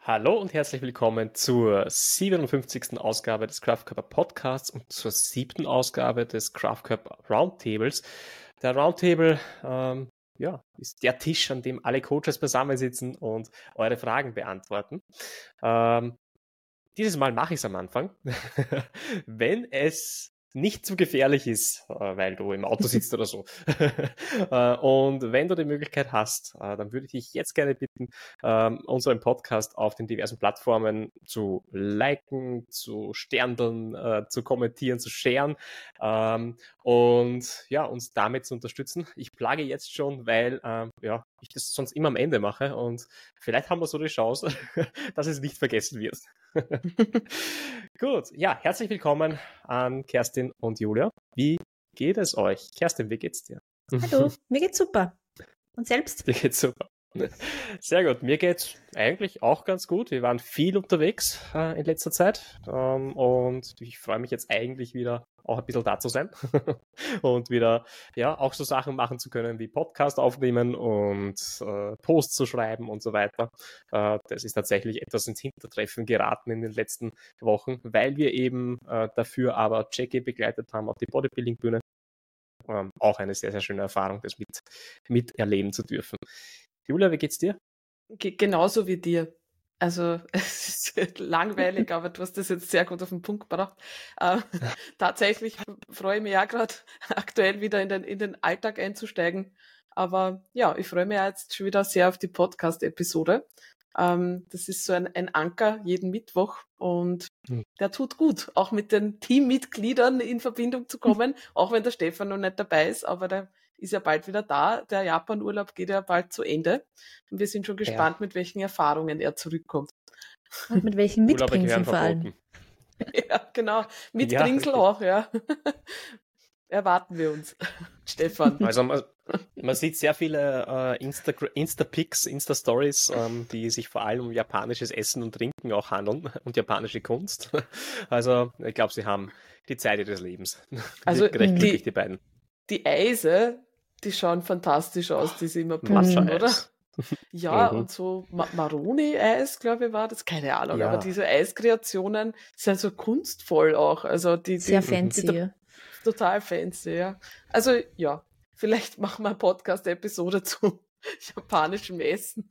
Hallo und herzlich willkommen zur 57. Ausgabe des Kraftkörper Podcasts und zur 7. Ausgabe des Kraftkörper Roundtables. Der Roundtable ist der Tisch, an dem alle Coaches beisammensitzen und eure Fragen beantworten. Dieses Mal mache ich es am Anfang, wenn es nicht zu gefährlich ist, weil du im Auto sitzt oder so. Und wenn du die Möglichkeit hast, dann würde ich dich jetzt gerne bitten, unseren Podcast auf den diversen Plattformen zu liken, zu sterndeln, zu kommentieren, zu sharen und ja, uns damit zu unterstützen. Ich plage jetzt schon, weil ich das sonst immer am Ende mache und vielleicht haben wir so die Chance, dass es nicht vergessen wird. Gut, ja, herzlich willkommen an Kerstin und Julia. Wie geht es euch? Kerstin, wie geht's dir? Hallo, mir geht's super. Und selbst? Mir geht's super. Sehr gut, mir geht's eigentlich auch ganz gut. Wir waren viel unterwegs in letzter Zeit und ich freue mich jetzt eigentlich wieder auch ein bisschen da zu sein und wieder auch so Sachen machen zu können wie Podcast aufnehmen und Posts zu schreiben und so weiter. Das ist tatsächlich etwas ins Hintertreffen geraten in den letzten Wochen, weil wir eben dafür aber Jackie begleitet haben auf die Bodybuilding-Bühne. Auch eine sehr, sehr schöne Erfahrung, das miterleben zu dürfen. Julia, wie geht's dir? Genauso wie dir. Also es ist langweilig, aber du hast das jetzt sehr gut auf den Punkt gebracht. Tatsächlich freue ich mich auch gerade aktuell wieder in den Alltag einzusteigen. Aber ja, ich freue mich jetzt schon wieder sehr auf die Podcast-Episode. Das ist so ein Anker jeden Mittwoch und der tut gut, auch mit den Teammitgliedern in Verbindung zu kommen, auch wenn der Stefan noch nicht dabei ist, aber der ist ja bald wieder da. Der Japan-Urlaub geht ja bald zu Ende. Und wir sind schon gespannt, mit welchen Erfahrungen er zurückkommt. Und mit welchen Mitbringsel vor allem. Ja, genau. Mitbringsel auch, ja. Erwarten wir uns, Stefan. Also man sieht sehr viele Insta-Pics, Insta-Stories, die sich vor allem um japanisches Essen und Trinken auch handeln und japanische Kunst. Also ich glaube, sie haben die Zeit ihres Lebens. Also recht glücklich, die beiden. Die Eise, die schauen fantastisch aus, die sie immer posten, oder? Ja, und so Maroni-Eis, glaube ich, war das, keine Ahnung, aber diese Eiskreationen sind so kunstvoll auch, also sehr fancy, total fancy, ja. Also ja, vielleicht machen wir eine Podcast-Episode zu japanischem Essen.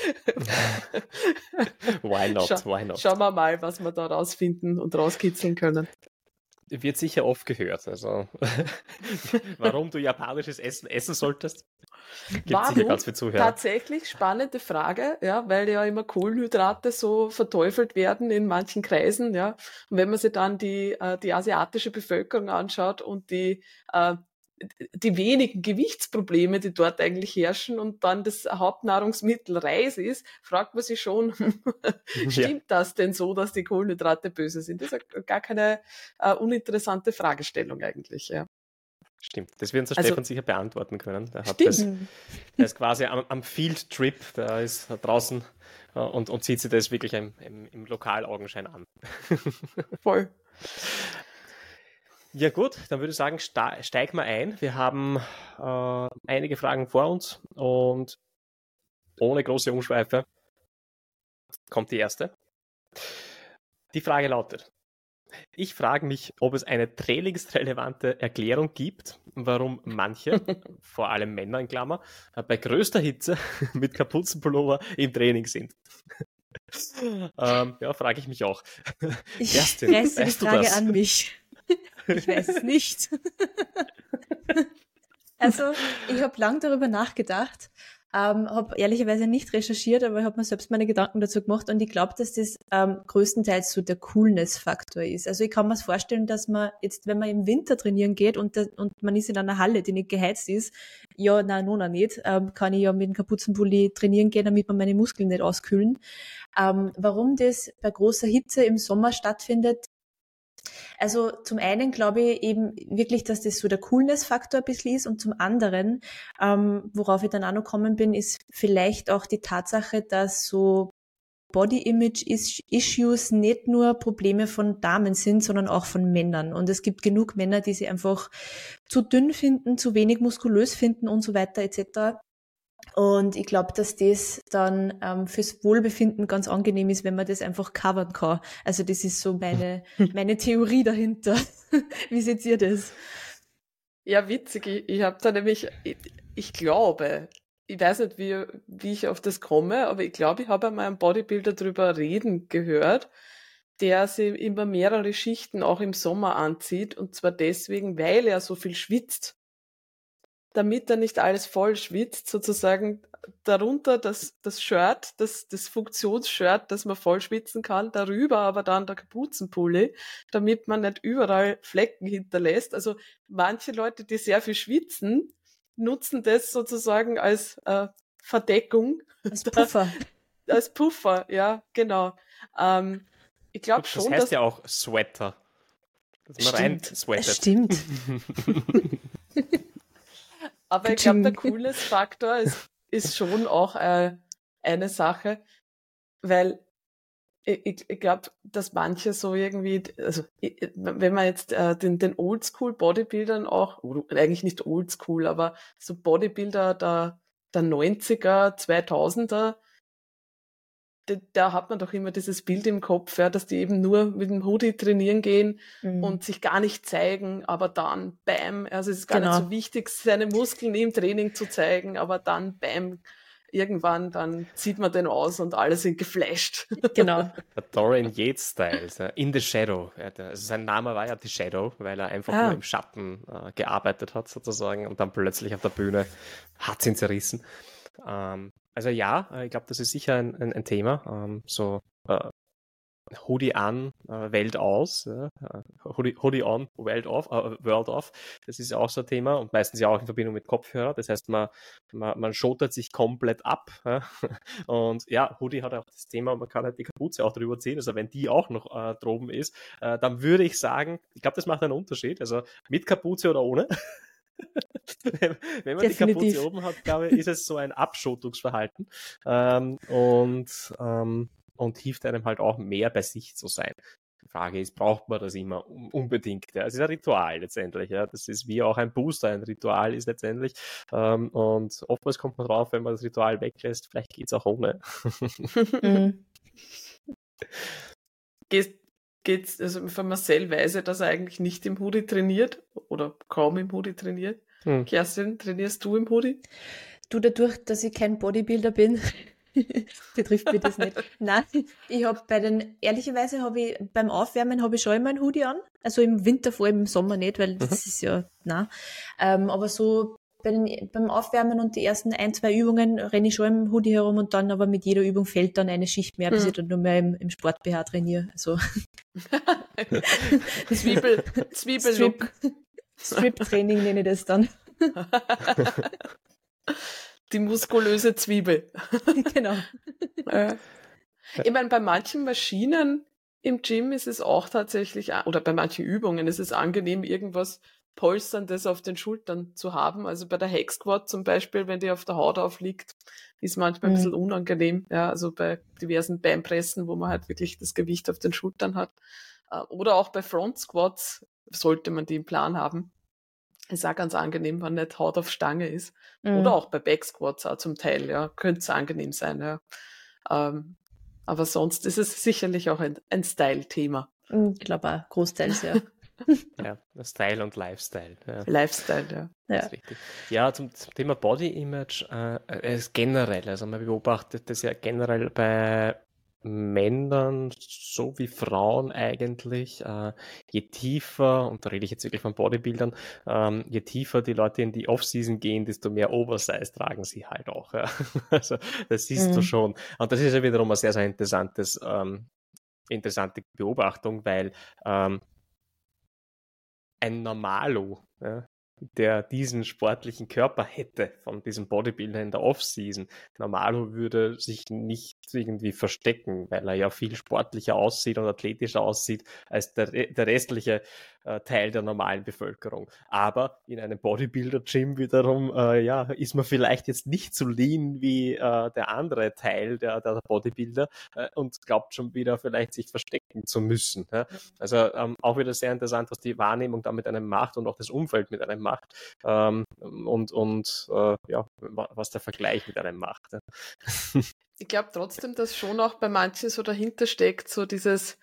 Why not? Why not? Schauen wir mal, was wir da rausfinden und rauskitzeln können. Wird sicher oft gehört, also warum du japanisches Essen essen solltest, gibt sicher ganz viel Zuhörer. Tatsächlich spannende Frage, ja, weil ja immer Kohlenhydrate so verteufelt werden in manchen Kreisen, ja. Und wenn man sich dann die asiatische Bevölkerung anschaut und die wenigen Gewichtsprobleme, die dort eigentlich herrschen und dann das Hauptnahrungsmittel Reis ist, fragt man sich schon, stimmt das denn so, dass die Kohlenhydrate böse sind? Das ist gar keine uninteressante Fragestellung eigentlich, ja. Stimmt, das wird uns der Stefan sicher beantworten können. Der ist quasi am Field Trip, der ist draußen und sieht sich das wirklich im Lokalaugenschein an. Voll. Ja gut, dann würde ich sagen, steig mal ein. Wir haben einige Fragen vor uns und ohne große Umschweife kommt die erste. Die Frage lautet: Ich frage mich, ob es eine trainingsrelevante Erklärung gibt, warum manche, vor allem Männer in Klammer, bei größter Hitze mit Kapuzenpullover im Training sind. Frage ich mich auch. Ich reiße die Frage an mich. Ich weiß es nicht. Also, ich habe lang darüber nachgedacht, habe ehrlicherweise nicht recherchiert, aber ich habe mir selbst meine Gedanken dazu gemacht und ich glaube, dass das größtenteils so der Coolness-Faktor ist. Also ich kann mir vorstellen, dass man jetzt, wenn man im Winter trainieren geht und man ist in einer Halle, die nicht geheizt ist, nicht, kann ich ja mit dem Kapuzenpulli trainieren gehen, damit man meine Muskeln nicht auskühlen. Warum das bei großer Hitze im Sommer stattfindet, also zum einen glaube ich eben wirklich, dass das so der Coolness-Faktor ein bisschen ist und zum anderen, worauf ich dann auch noch gekommen bin, ist vielleicht auch die Tatsache, dass so Body-Image-Issues nicht nur Probleme von Damen sind, sondern auch von Männern. Und es gibt genug Männer, die sie einfach zu dünn finden, zu wenig muskulös finden und so weiter etc. Und ich glaube, dass das dann fürs Wohlbefinden ganz angenehm ist, wenn man das einfach covern kann. Also das ist so meine Theorie dahinter. Wie seht ihr das? Ja, witzig. Ich habe da nämlich, ich glaube, ich weiß nicht, wie ich auf das komme, aber ich glaube, ich habe einmal einen Bodybuilder drüber reden gehört, der sich immer mehrere Schichten auch im Sommer anzieht, und zwar deswegen, weil er so viel schwitzt, damit er nicht alles voll schwitzt, sozusagen darunter das Shirt, das Funktionsshirt, das man voll schwitzen kann, darüber aber dann der Kapuzenpulli, damit man nicht überall Flecken hinterlässt. Also manche Leute, die sehr viel schwitzen, nutzen das sozusagen als Verdeckung. Als Puffer. Als Puffer, ja, genau. Ich glaube Das schon, heißt dass... ja auch Sweater. Dass man rein Stimmt. sweatet. Stimmt. Aber ich glaube, der Coolness-Faktor ist schon auch eine Sache, weil ich glaube, dass manche so irgendwie, also wenn man jetzt den Oldschool-Bodybuildern auch, oder eigentlich nicht Oldschool, aber so Bodybuilder der 90er, 2000er, da hat man doch immer dieses Bild im Kopf, ja, dass die eben nur mit dem Hoodie trainieren gehen und sich gar nicht zeigen, aber dann, bam, also es ist gar nicht so wichtig, seine Muskeln im Training zu zeigen, aber dann, bam, irgendwann, dann zieht man den aus und alle sind geflasht. Genau. Der Dorian Yates-Style, In the Shadow. Also sein Name war ja The Shadow, weil er einfach nur im Schatten gearbeitet hat, sozusagen, und dann plötzlich auf der Bühne hat es ihn zerrissen. Also ja, ich glaube, das ist sicher ein Thema. Hoodie an, Welt aus, Hoodie on, World off. Das ist ja auch so ein Thema und meistens ja auch in Verbindung mit Kopfhörer. Das heißt, man schottet sich komplett ab. Und ja, Hoodie hat auch das Thema, man kann halt die Kapuze auch drüber ziehen. Also wenn die auch noch droben ist, dann würde ich sagen, ich glaube, das macht einen Unterschied. Also mit Kapuze oder ohne. Wenn man die Kapuze oben hat, glaube ich, ist es so ein Abschottungsverhalten und hilft einem halt auch mehr bei sich zu sein. Die Frage ist, braucht man das immer unbedingt? Ja? Es ist ein Ritual letztendlich. Ja? Das ist wie auch ein Booster, ein Ritual ist letztendlich. Und oftmals kommt man drauf, wenn man das Ritual weglässt, vielleicht geht es auch ohne. Geht's, also von Marcel weiß ich, dass er eigentlich nicht im Hoodie trainiert oder kaum im Hoodie trainiert. Kerstin, trainierst du im Hoodie? Du, dadurch, dass ich kein Bodybuilder bin, betrifft mich das nicht. Nein, ich habe ehrlicherweise habe ich beim Aufwärmen habe ich schon immer einen Hoodie an. Also im Winter, vor allem im Sommer nicht, weil das ist ja, aber so beim Aufwärmen und die ersten 1-2 Übungen renne ich schon im Hoodie herum und dann aber mit jeder Übung fällt dann eine Schicht mehr, bis ich dann nur mehr im Sport-BH trainiere. Also. Zwiebellook. Strip-Training nenne ich das dann. Die muskulöse Zwiebel. Genau. Ich meine, bei manchen Maschinen im Gym ist es auch tatsächlich, oder bei manchen Übungen ist es angenehm, irgendwas Polsterndes auf den Schultern zu haben. Also bei der Hack Squat zum Beispiel, wenn die auf der Haut aufliegt, ist manchmal ein bisschen unangenehm. Ja, also bei diversen Beinpressen, wo man halt wirklich das Gewicht auf den Schultern hat. Oder auch bei Front Squats sollte man die im Plan haben. Ist auch ganz angenehm, wenn nicht Haut auf Stange ist. Oder auch bei Back Squats auch zum Teil, ja. Könnte es angenehm sein, ja. Aber sonst ist es sicherlich auch ein Style-Thema. Ich glaube auch, großteils, ja. Ja, Style und Lifestyle. Ja. Lifestyle, ja. Das ist richtig. Ja, zum Thema Body Image ist generell, also man beobachtet das ja generell bei Männern so wie Frauen eigentlich, je tiefer, und da rede ich jetzt wirklich von Bodybuildern, je tiefer die Leute in die Off-Season gehen, desto mehr Oversize tragen sie halt auch. Ja. Also das siehst du schon. Und das ist ja wiederum eine sehr, sehr interessante Beobachtung, weil ein Normalo, ja, der diesen sportlichen Körper hätte von diesem Bodybuilder in der Off-Season. Normalo würde sich nicht irgendwie verstecken, weil er ja viel sportlicher aussieht und athletischer aussieht als der restliche Teil der normalen Bevölkerung. Aber in einem Bodybuilder-Gym wiederum, ist man vielleicht jetzt nicht so lean wie der andere Teil der Bodybuilder und glaubt schon wieder vielleicht sich verstecken zu müssen. Ja? Also auch wieder sehr interessant, was die Wahrnehmung da mit einem macht und auch das Umfeld mit einem macht was der Vergleich mit einem macht. Ja? Ich glaube trotzdem, dass schon auch bei manchen so dahinter steckt, so dieses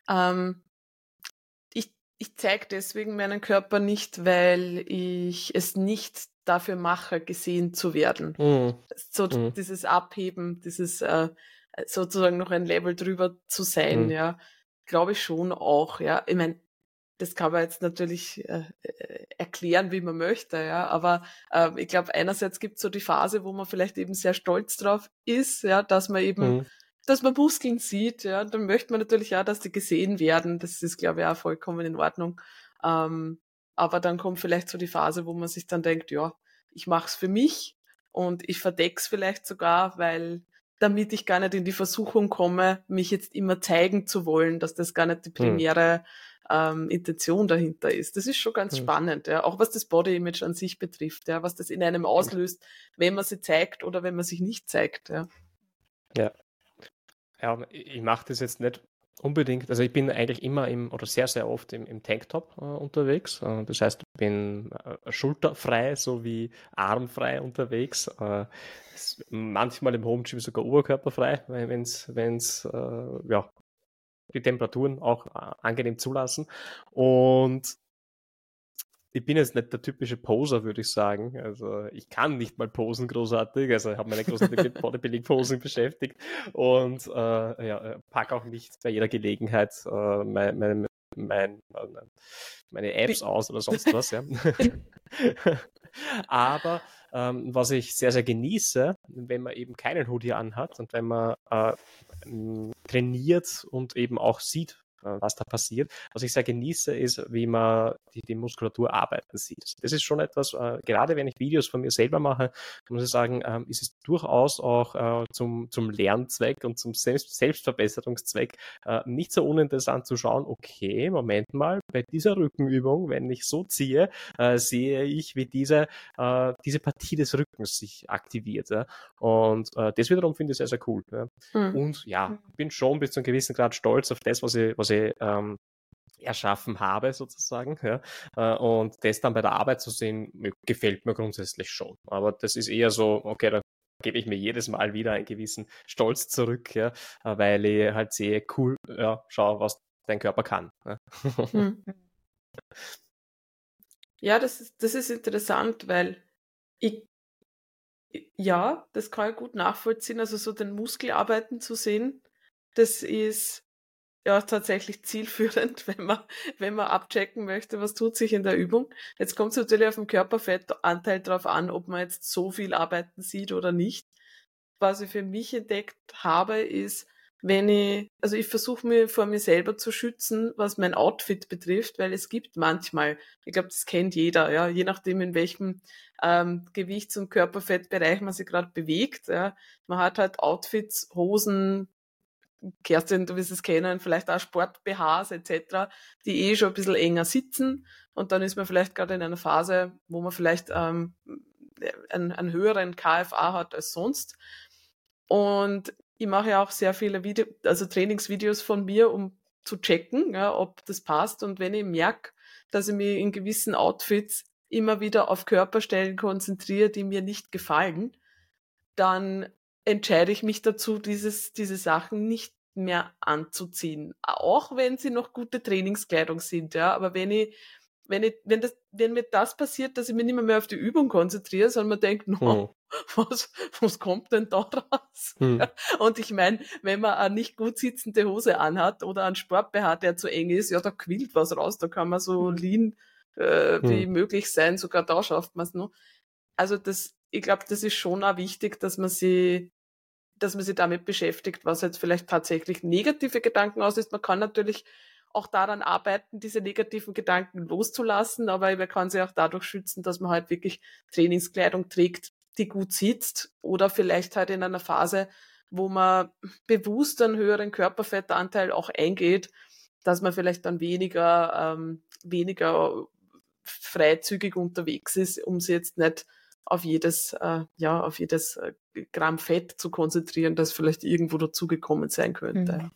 ich zeige deswegen meinen Körper nicht, weil ich es nicht dafür mache, gesehen zu werden. So dieses Abheben, dieses sozusagen noch ein Level drüber zu sein, ja, glaube ich schon auch, ja. Ich meine, das kann man jetzt natürlich erklären, wie man möchte, ja, aber ich glaube, einerseits gibt es so die Phase, wo man vielleicht eben sehr stolz drauf ist, ja, dass man eben dass man Muskeln sieht, ja, dann möchte man natürlich auch, dass die gesehen werden. Das ist, glaube ich, auch vollkommen in Ordnung. Aber dann kommt vielleicht so die Phase, wo man sich dann denkt, ja, ich mache es für mich und ich verdeck's vielleicht sogar, damit ich gar nicht in die Versuchung komme, mich jetzt immer zeigen zu wollen, dass das gar nicht die primäre Intention dahinter ist. Das ist schon ganz spannend, ja, auch was das Body Image an sich betrifft, ja, was das in einem auslöst, wenn man sie zeigt oder wenn man sich nicht zeigt, ja. Ja. Ja, ich mache das jetzt nicht unbedingt. Also ich bin eigentlich immer oder sehr, sehr oft im Tanktop unterwegs. Das heißt, ich bin schulterfrei sowie armfrei unterwegs. Manchmal im Home Gym sogar oberkörperfrei, wenn es die Temperaturen auch angenehm zulassen. Und ich bin jetzt nicht der typische Poser, würde ich sagen. Also ich kann nicht mal posen großartig. Also ich habe meine großartig mit Bodybuilding-Posen beschäftigt und packe auch nicht bei jeder Gelegenheit meine Apps aus oder sonst was. Ja. Aber was ich sehr, sehr genieße, wenn man eben keinen Hoodie anhat und wenn man trainiert und eben auch sieht, was da passiert. Was ich sehr genieße, ist, wie man die Muskulatur arbeiten sieht. Das ist schon etwas, gerade wenn ich Videos von mir selber mache, muss ich sagen, ist es durchaus auch zum Lernzweck und zum Selbstverbesserungszweck nicht so uninteressant zu schauen, okay, Moment mal, bei dieser Rückenübung, wenn ich so ziehe, sehe ich, wie diese Partie des Rückens sich aktiviert. Ja? Und das wiederum finde ich sehr, sehr cool. Ja? Und ja, bin schon bis zu einem gewissen Grad stolz auf das, was ich erschaffen habe, sozusagen. Ja? Und das dann bei der Arbeit zu sehen, gefällt mir grundsätzlich schon. Aber das ist eher so, okay, da gebe ich mir jedes Mal wieder einen gewissen Stolz zurück, ja? Weil ich halt sehe, cool, ja, schau, was dein Körper kann. Ja, ja das ist interessant, weil das kann ich gut nachvollziehen, also so den Muskelarbeiten zu sehen, das ist ja tatsächlich zielführend, wenn man abchecken möchte, was tut sich in der Übung. Jetzt kommt es natürlich auf den Körperfettanteil drauf an, ob man jetzt so viel arbeiten sieht oder nicht. Was ich für mich entdeckt habe, ist, ich versuche mir vor mir selber zu schützen, was mein Outfit betrifft, weil es gibt manchmal, ich glaube, das kennt jeder, ja, je nachdem in welchem Gewichts- und Körperfettbereich man sich gerade bewegt, ja, man hat halt Outfits, Hosen, Kerstin, du wirst es kennen, vielleicht auch Sport-BHs etc., die schon ein bisschen enger sitzen und dann ist man vielleicht gerade in einer Phase, wo man vielleicht einen höheren KFA hat als sonst. Und ich mache ja auch sehr viele Trainingsvideos von mir, um zu checken, ja, ob das passt. Und wenn ich merke, dass ich mich in gewissen Outfits immer wieder auf Körperstellen konzentriere, die mir nicht gefallen, dann entscheide ich mich dazu, diese Sachen nicht mehr anzuziehen. Auch wenn sie noch gute Trainingskleidung sind, ja. Aber wenn mir das passiert, dass ich mich nicht mehr auf die Übung konzentriere, sondern man denkt, was kommt denn da raus? Ja. Und ich meine, wenn man eine nicht gut sitzende Hose anhat oder einen Sport-BH, der zu eng ist, ja, da quillt was raus, da kann man so lean wie möglich sein, sogar da schafft man es noch. Also ich glaube, das ist schon auch wichtig, dass man sich damit beschäftigt, was jetzt vielleicht tatsächlich negative Gedanken auslöst. Man kann natürlich auch daran arbeiten, diese negativen Gedanken loszulassen, aber man kann sich auch dadurch schützen, dass man halt wirklich Trainingskleidung trägt, die gut sitzt oder vielleicht halt in einer Phase, wo man bewusst einen höheren Körperfettanteil auch eingeht, dass man vielleicht dann weniger weniger freizügig unterwegs ist, um sich jetzt nicht auf jedes Gramm Fett zu konzentrieren, das vielleicht irgendwo dazugekommen sein könnte.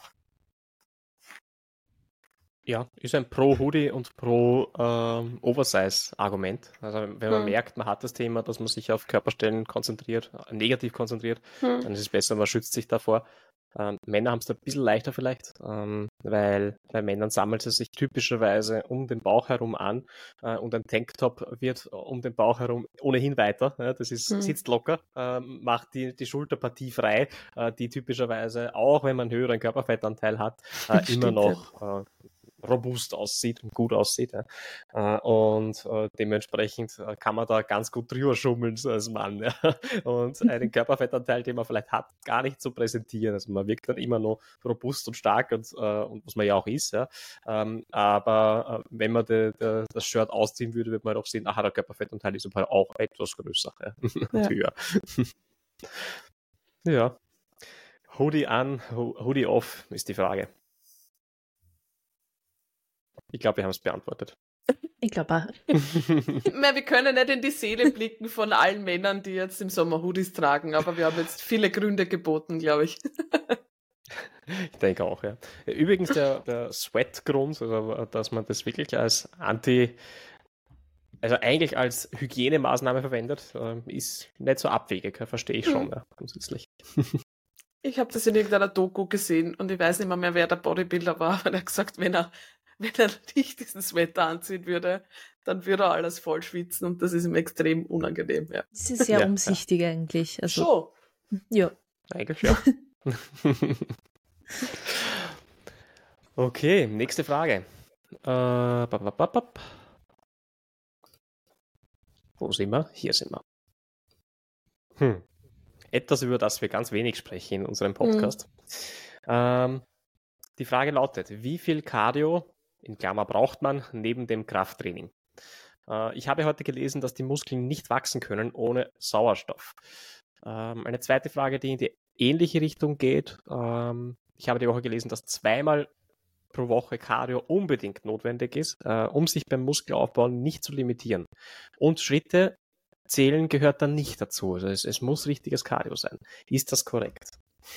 Ja, ist ein Pro-Hoodie und Pro-Oversize-Argument. Also wenn man merkt, man hat das Thema, dass man sich auf Körperstellen konzentriert, negativ konzentriert, dann ist es besser, man schützt sich davor. Männer haben es da ein bisschen leichter vielleicht, weil bei Männern sammelt es sich typischerweise um den Bauch herum an und ein Tanktop wird um den Bauch herum ohnehin weiter. Ja, das ist, sitzt locker, macht die Schulterpartie frei, die typischerweise, auch wenn man einen höheren Körperfettanteil hat, immer noch robust aussieht und gut aussieht. Ja. Und dementsprechend kann man da ganz gut drüber schummeln so als Mann. Ja. Und einen Körperfettanteil, den man vielleicht hat, gar nicht so präsentieren. Also man wirkt dann immer noch robust und stark und was man ja auch ist. Ja. Aber wenn man das Shirt ausziehen würde, würde man auch sehen, der Körperfettanteil ist aber auch etwas größer. Ja. Ja. Hoodie an, Hoodie off ist die Frage. Ich glaube, wir haben es beantwortet. Ich glaube auch. Wir können nicht in die Seele blicken von allen Männern, die jetzt im Sommer Hoodies tragen, aber wir haben jetzt viele Gründe geboten, glaube ich. Ich denke auch, ja. Übrigens der Sweat-Grund, also dass man das wirklich als also eigentlich als Hygienemaßnahme verwendet, ist nicht so abwegig, verstehe ich schon, ja, grundsätzlich. Ich habe das in irgendeiner Doku gesehen und ich weiß nicht mehr, wer der Bodybuilder war, aber er hat gesagt, wenn er nicht diesen Sweater anziehen würde, dann würde er alles voll schwitzen und das ist ihm extrem unangenehm. Ja. Das ist sehr umsichtig eigentlich. Also, schon. Ja. Eigentlich ja. Okay, nächste Frage. Wo sind wir? Hier sind wir. Etwas, über das wir ganz wenig sprechen in unserem Podcast. Die Frage lautet, wie viel Cardio, in Klammer, braucht man neben dem Krafttraining? Ich habe heute gelesen, dass die Muskeln nicht wachsen können ohne Sauerstoff. Eine zweite Frage, die in die ähnliche Richtung geht. Ich habe die Woche gelesen, dass 2-mal pro Woche Cardio unbedingt notwendig ist, um sich beim Muskelaufbau nicht zu limitieren. Und Schritte zählen gehört dann nicht dazu. Also es muss richtiges Cardio sein. Ist das korrekt?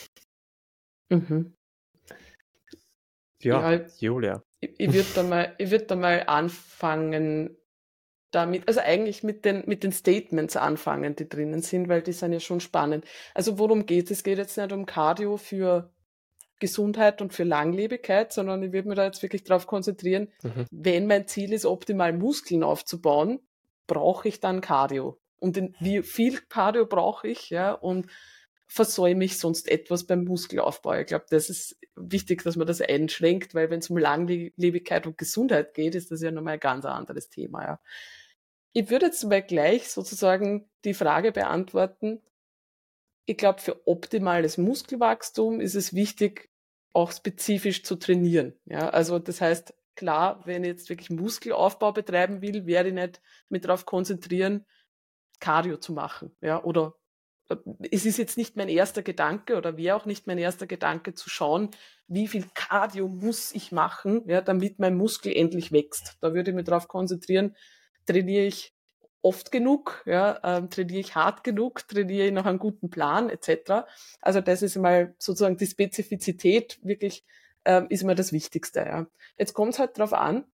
Ja, Julia. Ich würde da mal anfangen damit, also eigentlich mit den Statements anfangen, die drinnen sind, weil die sind ja schon spannend. Also worum geht es? Es geht jetzt nicht um Cardio für Gesundheit und für Langlebigkeit, sondern ich würde mich da jetzt wirklich darauf konzentrieren, wenn mein Ziel ist, optimal Muskeln aufzubauen, brauche ich dann Cardio. Und wie viel Cardio brauche ich, ja, und versäume ich sonst etwas beim Muskelaufbau? Ich glaube, das ist wichtig, dass man das einschränkt, weil wenn es um Langlebigkeit und Gesundheit geht, ist das ja nochmal ein ganz anderes Thema, ja. Ich würde jetzt mal gleich sozusagen die Frage beantworten. Ich glaube, für optimales Muskelwachstum ist es wichtig, auch spezifisch zu trainieren. Ja, also das heißt, klar, wenn ich jetzt wirklich Muskelaufbau betreiben will, werde ich nicht mit darauf konzentrieren, Cardio zu machen. Ja, oder es ist jetzt nicht mein erster Gedanke oder wäre auch nicht mein erster Gedanke zu schauen, wie viel Cardio muss ich machen, ja, damit mein Muskel endlich wächst. Da würde ich mich darauf konzentrieren, trainiere ich oft genug, ja, trainiere ich hart genug, trainiere ich nach einem guten Plan etc. Also das ist mal sozusagen die Spezifizität wirklich, ist mal das Wichtigste. Ja. Jetzt kommt es halt darauf an,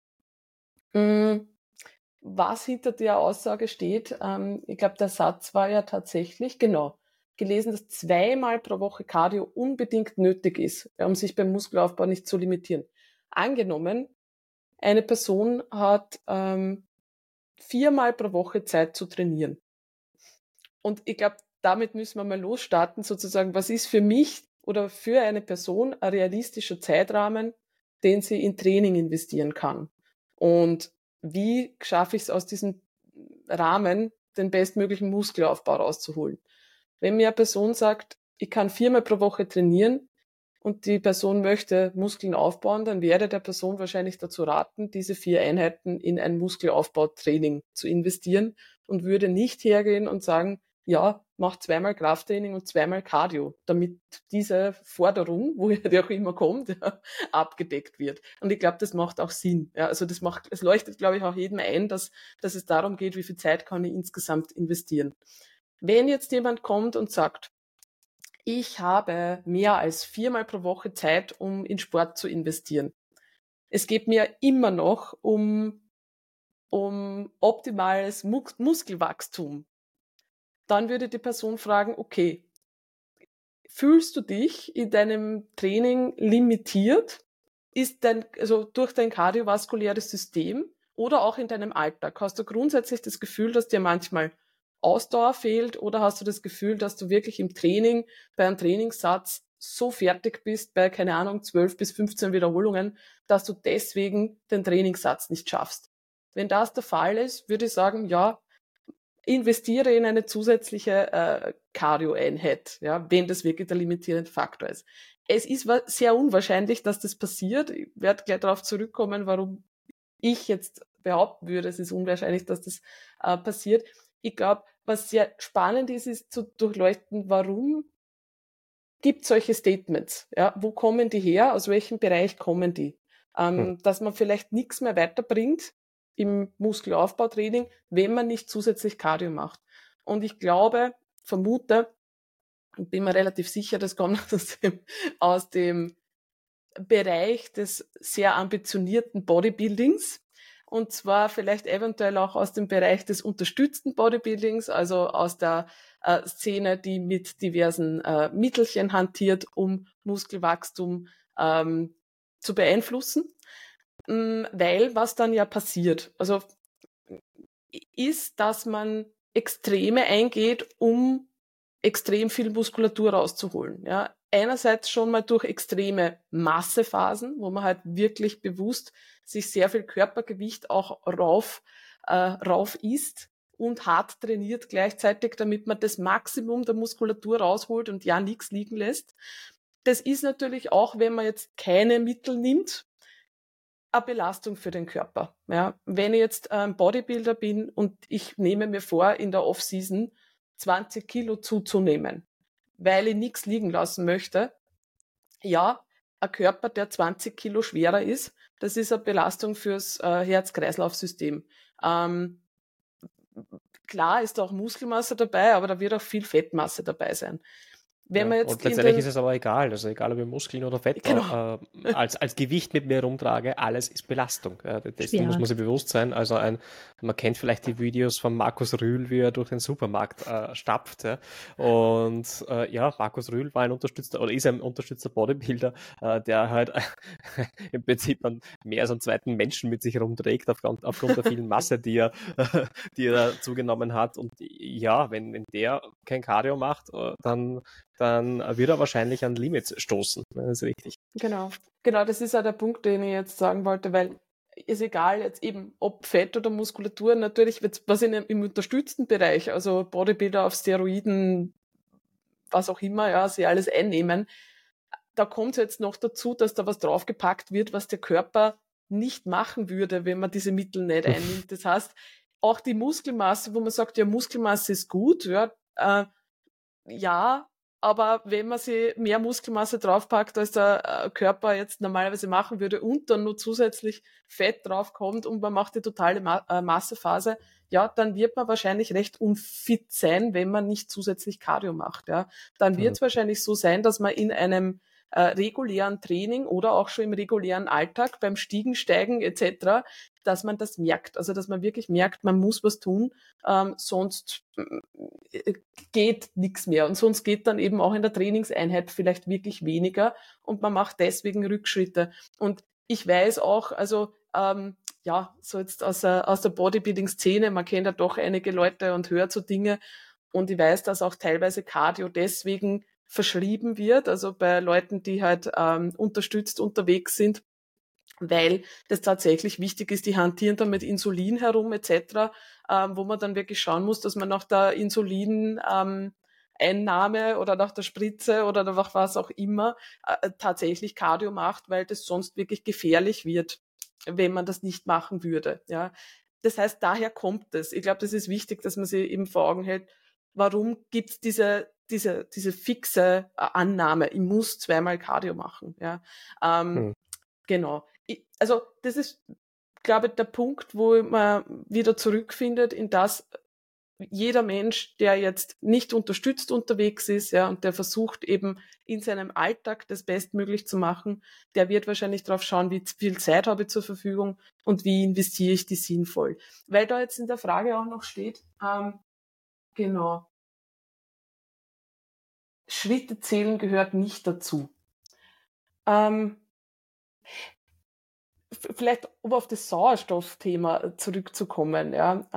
was hinter der Aussage steht. Ich glaube, der Satz war ja tatsächlich, genau, gelesen, dass 2-mal pro Woche Cardio unbedingt nötig ist, um sich beim Muskelaufbau nicht zu limitieren. Angenommen, eine Person hat 4-mal pro Woche Zeit zu trainieren. Und ich glaube, damit müssen wir mal losstarten, sozusagen, was ist für mich oder für eine Person ein realistischer Zeitrahmen, den sie in Training investieren kann. Und wie schaffe ich es aus diesem Rahmen, den bestmöglichen Muskelaufbau rauszuholen? Wenn mir eine Person sagt, ich kann 4-mal pro Woche trainieren und die Person möchte Muskeln aufbauen, dann werde der Person wahrscheinlich dazu raten, diese 4 Einheiten in ein Muskelaufbautraining zu investieren und würde nicht hergehen und sagen, ja, mach 2-mal Krafttraining und 2-mal Cardio, damit diese Forderung, woher die auch immer kommt, ja, abgedeckt wird. Und ich glaube, das macht auch Sinn. Ja, also es leuchtet, glaube ich, auch jedem ein, dass es darum geht, wie viel Zeit kann ich insgesamt investieren. Wenn jetzt jemand kommt und sagt, ich habe mehr als 4-mal pro Woche Zeit, um in Sport zu investieren. Es geht mir immer noch um optimales Muskelwachstum. Dann würde die Person fragen, okay, fühlst du dich in deinem Training limitiert? Also durch dein kardiovaskuläres System oder auch in deinem Alltag? Hast du grundsätzlich das Gefühl, dass dir manchmal Ausdauer fehlt oder hast du das Gefühl, dass du wirklich im Training bei einem Trainingssatz so fertig bist bei, keine Ahnung, 12 bis 15 Wiederholungen, dass du deswegen den Trainingssatz nicht schaffst? Wenn das der Fall ist, würde ich sagen, ja, investiere in eine zusätzliche Cardio-Einheit, ja, wenn das wirklich der limitierende Faktor ist. Es ist sehr unwahrscheinlich, dass das passiert. Ich werde gleich darauf zurückkommen, warum ich jetzt behaupten würde, es ist unwahrscheinlich, dass das passiert. Ich glaube, was sehr spannend ist zu durchleuchten, warum gibt es solche Statements? Ja, wo kommen die her? Aus welchem Bereich kommen die? Dass man vielleicht nichts mehr weiterbringt im Muskelaufbautraining, wenn man nicht zusätzlich Cardio macht. Und ich vermute und bin mir relativ sicher, das kommt aus dem Bereich des sehr ambitionierten Bodybuildings. Und zwar vielleicht eventuell auch aus dem Bereich des unterstützten Bodybuildings, also aus der Szene, die mit diversen Mittelchen hantiert, um Muskelwachstum zu beeinflussen. Weil was dann ja passiert, also ist, dass man Extreme eingeht, um extrem viel Muskulatur rauszuholen. Ja, einerseits schon mal durch extreme Massephasen, wo man halt wirklich bewusst sich sehr viel Körpergewicht auch rauf isst und hart trainiert gleichzeitig, damit man das Maximum der Muskulatur rausholt und ja nichts liegen lässt. Das ist natürlich auch, wenn man jetzt keine Mittel nimmt, eine Belastung für den Körper. Ja, wenn ich jetzt ein Bodybuilder bin und ich nehme mir vor, in der Off-Season 20 Kilo zuzunehmen, weil ich nichts liegen lassen möchte, ja, ein Körper, der 20 Kilo schwerer ist, das ist eine Belastung fürs Herz-Kreislauf-System. Klar ist da auch Muskelmasse dabei, aber da wird auch viel Fettmasse dabei sein. Wenn man jetzt und letztendlich ist es aber egal, also egal ob ich Muskeln oder Fett Genau. als Gewicht mit mir rumtrage, alles ist Belastung. Dessen muss man sich bewusst sein. Also man kennt vielleicht die Videos von Markus Rühl, wie er durch den Supermarkt stapft. Ja. Und Markus Rühl war ist ein unterstützter Bodybuilder, der halt im Prinzip mehr als einen zweiten Menschen mit sich rumträgt, aufgrund der vielen Masse, die er zugenommen hat. Und ja, wenn der kein Cardio macht, dann wird er wahrscheinlich an Limits stoßen. Das ist richtig. Genau, das ist auch der Punkt, den ich jetzt sagen wollte, weil ist egal jetzt eben, ob Fett oder Muskulatur, natürlich was im unterstützten Bereich, also Bodybuilder auf Steroiden, was auch immer, ja, sie alles einnehmen, da kommt jetzt noch dazu, dass da was draufgepackt wird, was der Körper nicht machen würde, wenn man diese Mittel nicht einnimmt. Das heißt, auch die Muskelmasse, wo man sagt, ja, Muskelmasse ist gut, ja, aber wenn man sie mehr Muskelmasse draufpackt, als der Körper jetzt normalerweise machen würde und dann nur zusätzlich Fett draufkommt und man macht die totale Massephase, ja, dann wird man wahrscheinlich recht unfit sein, wenn man nicht zusätzlich Cardio macht. Ja. Dann wird es wahrscheinlich so sein, dass man in einem regulären Training oder auch schon im regulären Alltag beim Stiegen, Steigen etc., dass man das merkt. Also dass man wirklich merkt, man muss was tun, sonst geht nichts mehr. Und sonst geht dann eben auch in der Trainingseinheit vielleicht wirklich weniger und man macht deswegen Rückschritte. Und ich weiß auch, also so jetzt aus der Bodybuilding-Szene, man kennt ja doch einige Leute und hört so Dinge und ich weiß, dass auch teilweise Cardio deswegen verschrieben wird, also bei Leuten, die halt unterstützt unterwegs sind, weil das tatsächlich wichtig ist, die hantieren dann mit Insulin herum etc., wo man dann wirklich schauen muss, dass man nach der Insulin Einnahme oder nach der Spritze oder nach was auch immer tatsächlich Cardio macht, weil das sonst wirklich gefährlich wird, wenn man das nicht machen würde. Ja. Das heißt, daher kommt es. Ich glaube, das ist wichtig, dass man sich eben vor Augen hält, warum gibt's diese fixe Annahme, ich muss zweimal Cardio machen. Ja? Genau. Also das ist, glaube ich, der Punkt, wo man wieder zurückfindet in das, jeder Mensch, der jetzt nicht unterstützt unterwegs ist, ja, und der versucht eben in seinem Alltag das bestmöglich zu machen, der wird wahrscheinlich darauf schauen, wie viel Zeit habe ich zur Verfügung und wie investiere ich die sinnvoll. Weil da jetzt in der Frage auch noch steht, genau, Schritte zählen gehört nicht dazu. Vielleicht, um auf das Sauerstoffthema zurückzukommen, ja,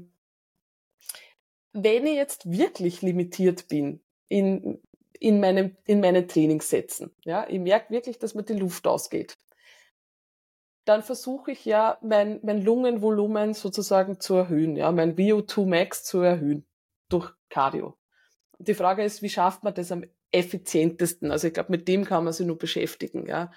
wenn ich jetzt wirklich limitiert bin in meinen Trainingssätzen, ja, ich merke wirklich, dass mir die Luft ausgeht, dann versuche ich ja mein Lungenvolumen sozusagen zu erhöhen, ja, mein VO2 Max zu erhöhen durch Cardio. Und die Frage ist, wie schafft man das am effizientesten? Also ich glaube, mit dem kann man sich nur beschäftigen, ja.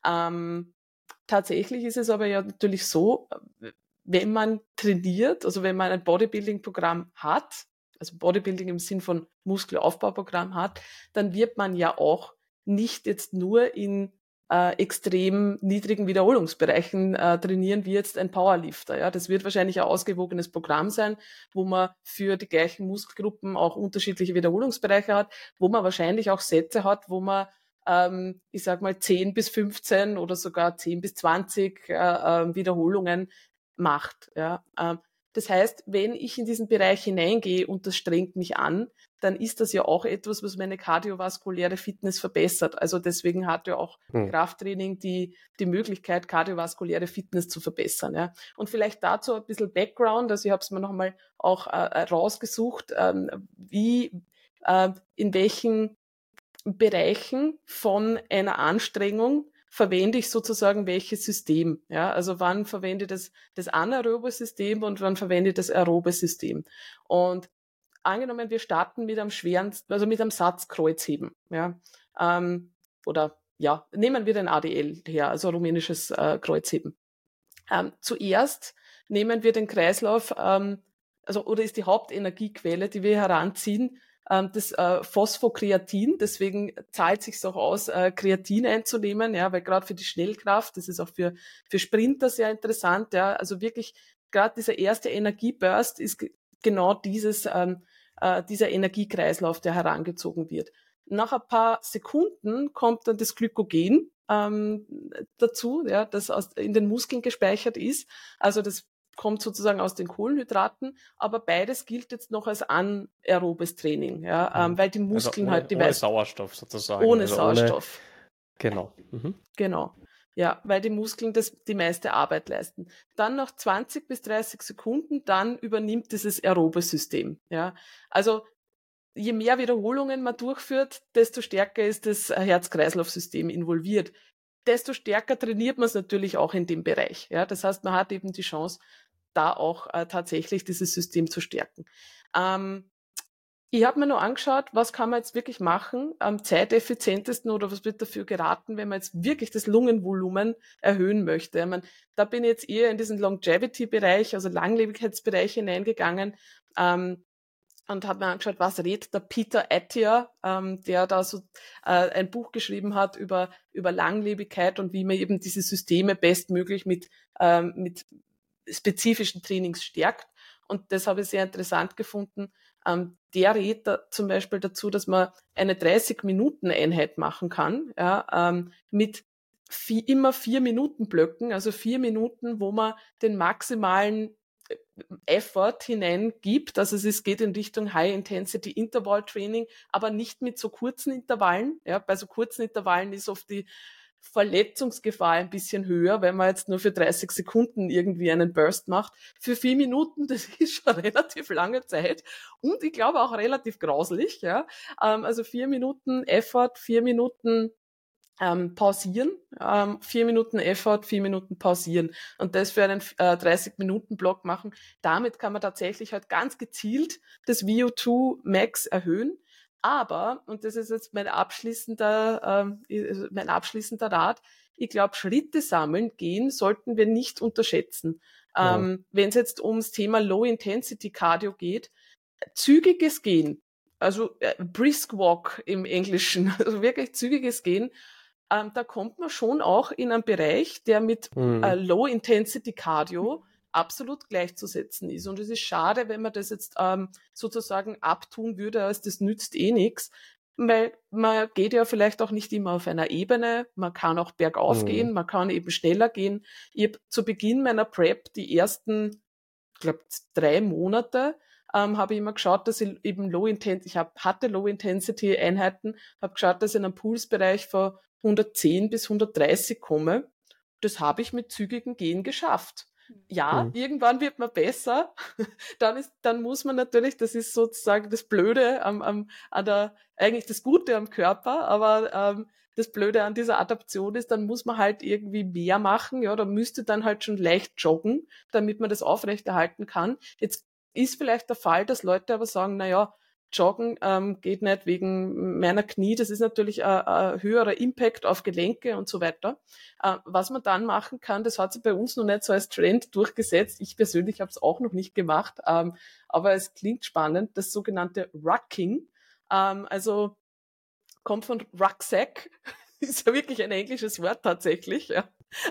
Tatsächlich ist es aber ja natürlich so, wenn man trainiert, also wenn man ein Bodybuilding-Programm hat, also Bodybuilding im Sinn von Muskelaufbauprogramm hat, dann wird man ja auch nicht jetzt nur in extrem niedrigen Wiederholungsbereichen trainieren wie jetzt ein Powerlifter. Ja? Das wird wahrscheinlich ein ausgewogenes Programm sein, wo man für die gleichen Muskelgruppen auch unterschiedliche Wiederholungsbereiche hat, wo man wahrscheinlich auch Sätze hat, wo man ich sag mal 10 bis 15 oder sogar 10 bis 20 Wiederholungen macht. Ja. Das heißt, wenn ich in diesen Bereich hineingehe und das strengt mich an, dann ist das ja auch etwas, was meine kardiovaskuläre Fitness verbessert. Also deswegen hat ja auch Krafttraining die Möglichkeit, kardiovaskuläre Fitness zu verbessern. Ja. Und vielleicht dazu ein bisschen Background, also ich habe es mir nochmal auch rausgesucht, in welchen Bereichen von einer Anstrengung verwende ich sozusagen welches System. Ja, also wann verwende ich das anaerobe System und wann verwende ich das aerobe System. Und angenommen, wir starten mit einem mit einem Satzkreuzheben. Ja, oder ja, nehmen wir den ADL her, also rumänisches Kreuzheben. Zuerst nehmen wir den Kreislauf, oder ist die Hauptenergiequelle, die wir heranziehen, das Phosphokreatin. Deswegen zahlt es sich auch aus, Kreatin einzunehmen, ja, weil gerade für die Schnellkraft, das ist auch für Sprinter sehr interessant, ja, also wirklich gerade dieser erste Energieburst ist genau dieser Energiekreislauf, der herangezogen wird. Nach ein paar Sekunden kommt dann das Glykogen dazu, ja, das in den Muskeln gespeichert ist. Also das kommt sozusagen aus den Kohlenhydraten, aber beides gilt jetzt noch als anaerobes Training, ja, weil die Muskeln also halt die ohne Sauerstoff sozusagen. Ohne also Sauerstoff. Genau. Genau. Ja, weil die Muskeln die meiste Arbeit leisten. Dann nach 20 bis 30 Sekunden, dann übernimmt dieses aerobe System. Ja, also je mehr Wiederholungen man durchführt, desto stärker ist das Herz-Kreislauf-System involviert. Desto stärker trainiert man es natürlich auch in dem Bereich. Ja, das heißt, man hat eben die Chance, da auch tatsächlich dieses System zu stärken. Ich habe mir nur angeschaut, was kann man jetzt wirklich machen am zeiteffizientesten oder was wird dafür geraten, wenn man jetzt wirklich das Lungenvolumen erhöhen möchte. Ich meine, da bin ich jetzt eher in diesen Longevity-Bereich, also Langlebigkeitsbereich hineingegangen und habe mir angeschaut, was redet der Peter Attia, der da so ein Buch geschrieben hat über Langlebigkeit und wie man eben diese Systeme bestmöglich mit spezifischen Trainings stärkt. Und das habe ich sehr interessant gefunden. Der rät da zum Beispiel dazu, dass man eine 30-Minuten-Einheit machen kann, ja, mit immer 4-Minuten-Blöcken, also 4 Minuten, wo man den maximalen Effort hineingibt. Also es geht in Richtung High-Intensity-Interval-Training, aber nicht mit so kurzen Intervallen. Ja, bei so kurzen Intervallen ist oft die Verletzungsgefahr ein bisschen höher, wenn man jetzt nur für 30 Sekunden irgendwie einen Burst macht. Für 4 Minuten, das ist schon relativ lange Zeit und ich glaube auch relativ grauslich. Ja. Also 4 Minuten Effort, 4 Minuten pausieren, 4 Minuten Effort, 4 Minuten pausieren und das für einen 30-Minuten-Block machen. Damit kann man tatsächlich halt ganz gezielt das VO2 Max erhöhen. Aber, und das ist jetzt mein abschließender Rat, ich glaube, Schritte sammeln gehen sollten wir nicht unterschätzen. Wenn es jetzt ums Thema Low-Intensity-Cardio geht, zügiges Gehen, also brisk walk im Englischen, also wirklich zügiges Gehen, da kommt man schon auch in einen Bereich, der mit Low-Intensity-Cardio absolut gleichzusetzen ist. Und es ist schade, wenn man das jetzt sozusagen abtun würde, als das nützt eh nichts, weil man geht ja vielleicht auch nicht immer auf einer Ebene, man kann auch bergauf gehen, man kann eben schneller gehen. Ich habe zu Beginn meiner Prep die ersten, ich glaube, 3 Monate habe ich immer geschaut, dass ich eben hatte Low-Intensity-Einheiten, habe geschaut, dass ich in einem Pulsbereich von 110 bis 130 komme. Das habe ich mit zügigem Gehen geschafft. Ja, irgendwann wird man besser. Dann muss man natürlich, das ist sozusagen das Blöde eigentlich das Gute am Körper, aber das Blöde an dieser Adaption ist, dann muss man halt irgendwie mehr machen, ja, da müsste dann halt schon leicht joggen, damit man das aufrechterhalten kann. Jetzt ist vielleicht der Fall, dass Leute aber sagen, naja, Joggen geht nicht wegen meiner Knie, das ist natürlich ein höherer Impact auf Gelenke und so weiter. Was man dann machen kann, das hat sich bei uns noch nicht so als Trend durchgesetzt. Ich persönlich habe es auch noch nicht gemacht, aber es klingt spannend, das sogenannte Rucking, also kommt von Rucksack, ist ja wirklich ein englisches Wort tatsächlich, ja.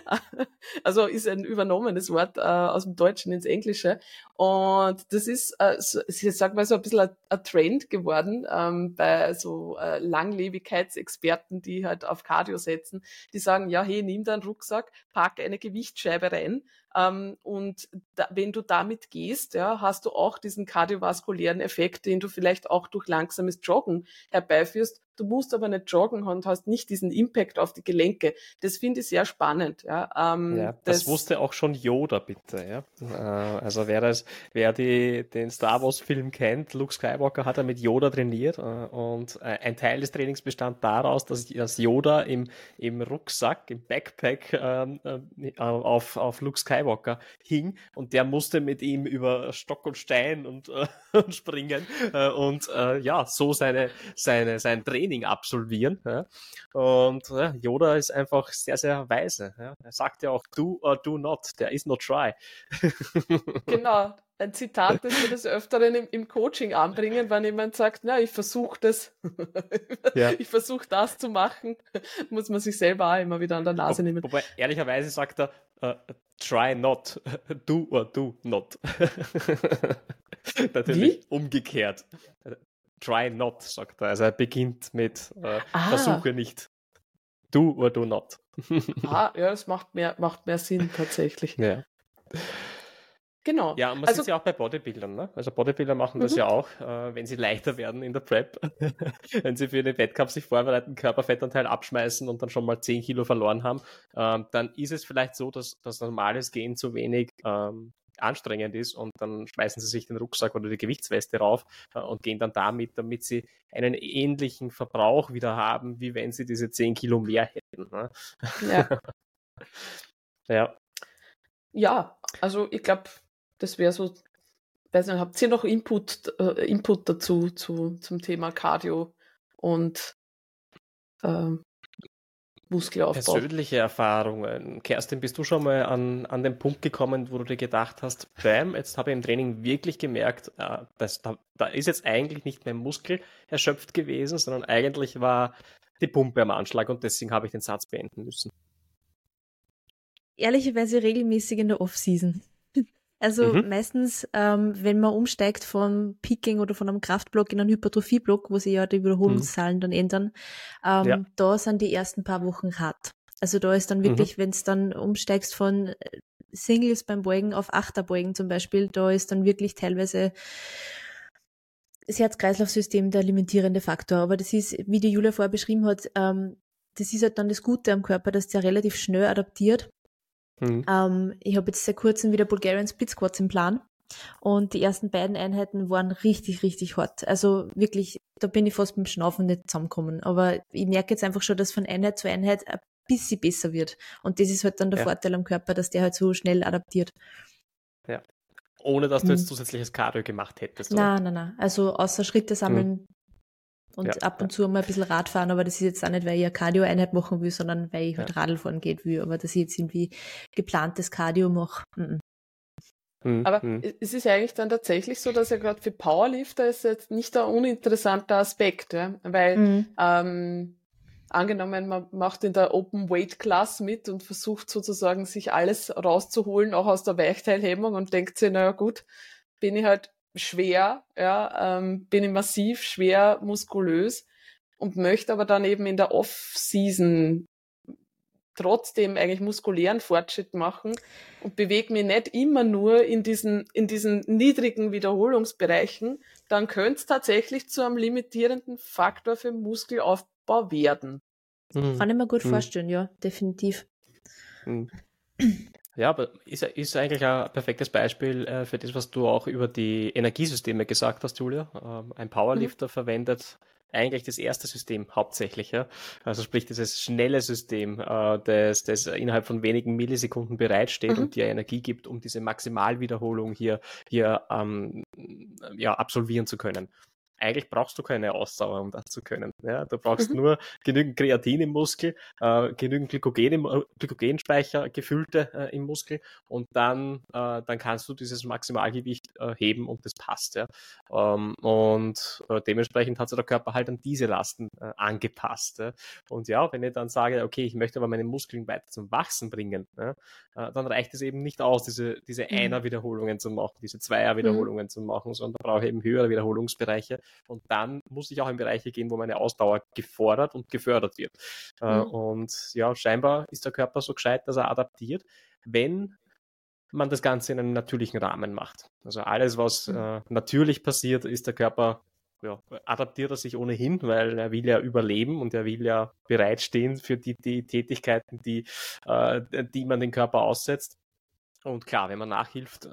Also ist ein übernommenes Wort aus dem Deutschen ins Englische. Und das ist, ich sag mal so ein bisschen ein Trend geworden bei so Langlebigkeitsexperten, die halt auf Cardio setzen. Die sagen, ja, hey, nimm deinen Rucksack, pack eine Gewichtsscheibe rein. Und wenn du damit gehst, ja, hast du auch diesen kardiovaskulären Effekt, den du vielleicht auch durch langsames Joggen herbeiführst. Du musst aber nicht joggen und hast nicht diesen Impact auf die Gelenke. Das finde ich sehr spannend. Ja, das wusste auch schon Yoda, bitte. Ja? Also wer den Star Wars Film kennt, Luke Skywalker hat mit Yoda trainiert und ein Teil des Trainings bestand daraus, dass Yoda im Rucksack, im Backpack auf Luke Skywalker hing und der musste mit ihm über Stock und Stein und springen und so sein Training absolvieren. Ja? Und Yoda ist einfach sehr, sehr weise. Ja? Er sagt ja auch, do or do not, there is no try. Genau, ein Zitat, das wir des Öfteren im Coaching anbringen, wenn jemand sagt, na, ich versuche das, ich versuche das zu machen, muss man sich selber auch immer wieder an der Nase nehmen. Wobei, ehrlicherweise sagt er, try not, do or do not. Natürlich umgekehrt. Try not, sagt er. Also er beginnt mit versuche nicht. Do or do not. Ja, das macht mehr Sinn tatsächlich. Ja. Genau. Ja, und man sieht es ja auch bei Bodybuildern. Ne? Also Bodybuilder machen das ja auch, wenn sie leichter werden in der Prep. Wenn sie für den Wettkampf sich vorbereiten, Körperfettanteil abschmeißen und dann schon mal 10 Kilo verloren haben, dann ist es vielleicht so, dass das normales Gehen zu wenig anstrengend ist und dann schmeißen sie sich den Rucksack oder die Gewichtsweste rauf und gehen dann damit sie einen ähnlichen Verbrauch wieder haben, wie wenn sie diese 10 Kilo mehr hätten. Ne? Ja. Ja. Ja, also ich glaube, das wäre so, weiß nicht, habt ihr noch Input dazu zum Thema Cardio und Muskelaufbau? Persönliche Erfahrungen. Kerstin, bist du schon mal an den Punkt gekommen, wo du dir gedacht hast, bam, jetzt habe ich im Training wirklich gemerkt, da ist jetzt eigentlich nicht mein Muskel erschöpft gewesen, sondern eigentlich war die Pumpe am Anschlag und deswegen habe ich den Satz beenden müssen. Ehrlicherweise regelmäßig in der Off-Season. Also meistens, wenn man umsteigt vom Peaking oder von einem Kraftblock in einen Hypertrophie-Block, wo sich ja die Wiederholungszahlen dann ändern, da sind die ersten paar Wochen hart. Also da ist dann wirklich, wenn es dann umsteigst von Singles beim Beugen auf Achterbeugen zum Beispiel, da ist dann wirklich teilweise das Herz-Kreislauf-System der limitierende Faktor. Aber das ist, wie die Julia vorher beschrieben hat, das ist halt dann das Gute am Körper, dass der relativ schnell adaptiert. Ich habe jetzt seit kurzem wieder Bulgarian Split Squats im Plan und die ersten beiden Einheiten waren richtig, richtig hart. Also wirklich, da bin ich fast mit dem Schnaufen nicht zusammengekommen. Aber ich merke jetzt einfach schon, dass von Einheit zu Einheit ein bisschen besser wird. Und das ist halt dann der Vorteil am Körper, dass der halt so schnell adaptiert. Ja. Ohne, dass du jetzt zusätzliches Cardio gemacht hättest, oder? Nein. Also außer Schritte sammeln und ab und zu mal ein bisschen Rad fahren, aber das ist jetzt auch nicht, weil ich eine Cardio-Einheit machen will, sondern weil ich halt Radl fahren gehen will, aber dass ich jetzt irgendwie geplantes Cardio mache. Aber es ist ja eigentlich dann tatsächlich so, dass ja gerade für Powerlifter ist jetzt nicht ein uninteressanter Aspekt, ja? Weil angenommen, man macht in der Open Weight Class mit und versucht sozusagen sich alles rauszuholen, auch aus der Weichteilhebung und denkt sich, naja gut, bin ich halt schwer, ja, bin ich massiv, schwer, muskulös und möchte aber dann eben in der Off-Season trotzdem eigentlich muskulären Fortschritt machen und bewege mich nicht immer nur in diesen niedrigen Wiederholungsbereichen, dann könnte es tatsächlich zu einem limitierenden Faktor für Muskelaufbau werden. Kann ich mir gut vorstellen, ja, definitiv. Ja, aber ist eigentlich ein perfektes Beispiel für das, was du auch über die Energiesysteme gesagt hast, Julia. Ein Powerlifter verwendet eigentlich das erste System hauptsächlich, ja. Also sprich dieses schnelle System, das innerhalb von wenigen Millisekunden bereitsteht und dir Energie gibt, um diese Maximalwiederholung hier absolvieren zu können. Eigentlich brauchst du keine Ausdauer, um das zu können. Ja? Du brauchst nur genügend Kreatin im Muskel, genügend Glykogenspeicher gefüllte im Muskel und dann kannst du dieses Maximalgewicht heben und das passt. Ja? Dementsprechend hat sich der Körper halt an diese Lasten angepasst. Ja? Und ja, wenn ich dann sage, okay, ich möchte aber meine Muskeln weiter zum Wachsen bringen, ja? Dann reicht es eben nicht aus, diese Einer-Wiederholungen zu machen, diese Zweier-Wiederholungen zu machen, sondern da brauche ich eben höhere Wiederholungsbereiche. Und dann muss ich auch in Bereiche gehen, wo meine Ausdauer gefordert und gefördert wird. Und ja, scheinbar ist der Körper so gescheit, dass er adaptiert, wenn man das Ganze in einem natürlichen Rahmen macht. Also alles, was natürlich passiert, ist der Körper, adaptiert er sich ohnehin, weil er will ja überleben und er will ja bereitstehen für die Tätigkeiten, die man den Körper aussetzt. Und klar, wenn man nachhilft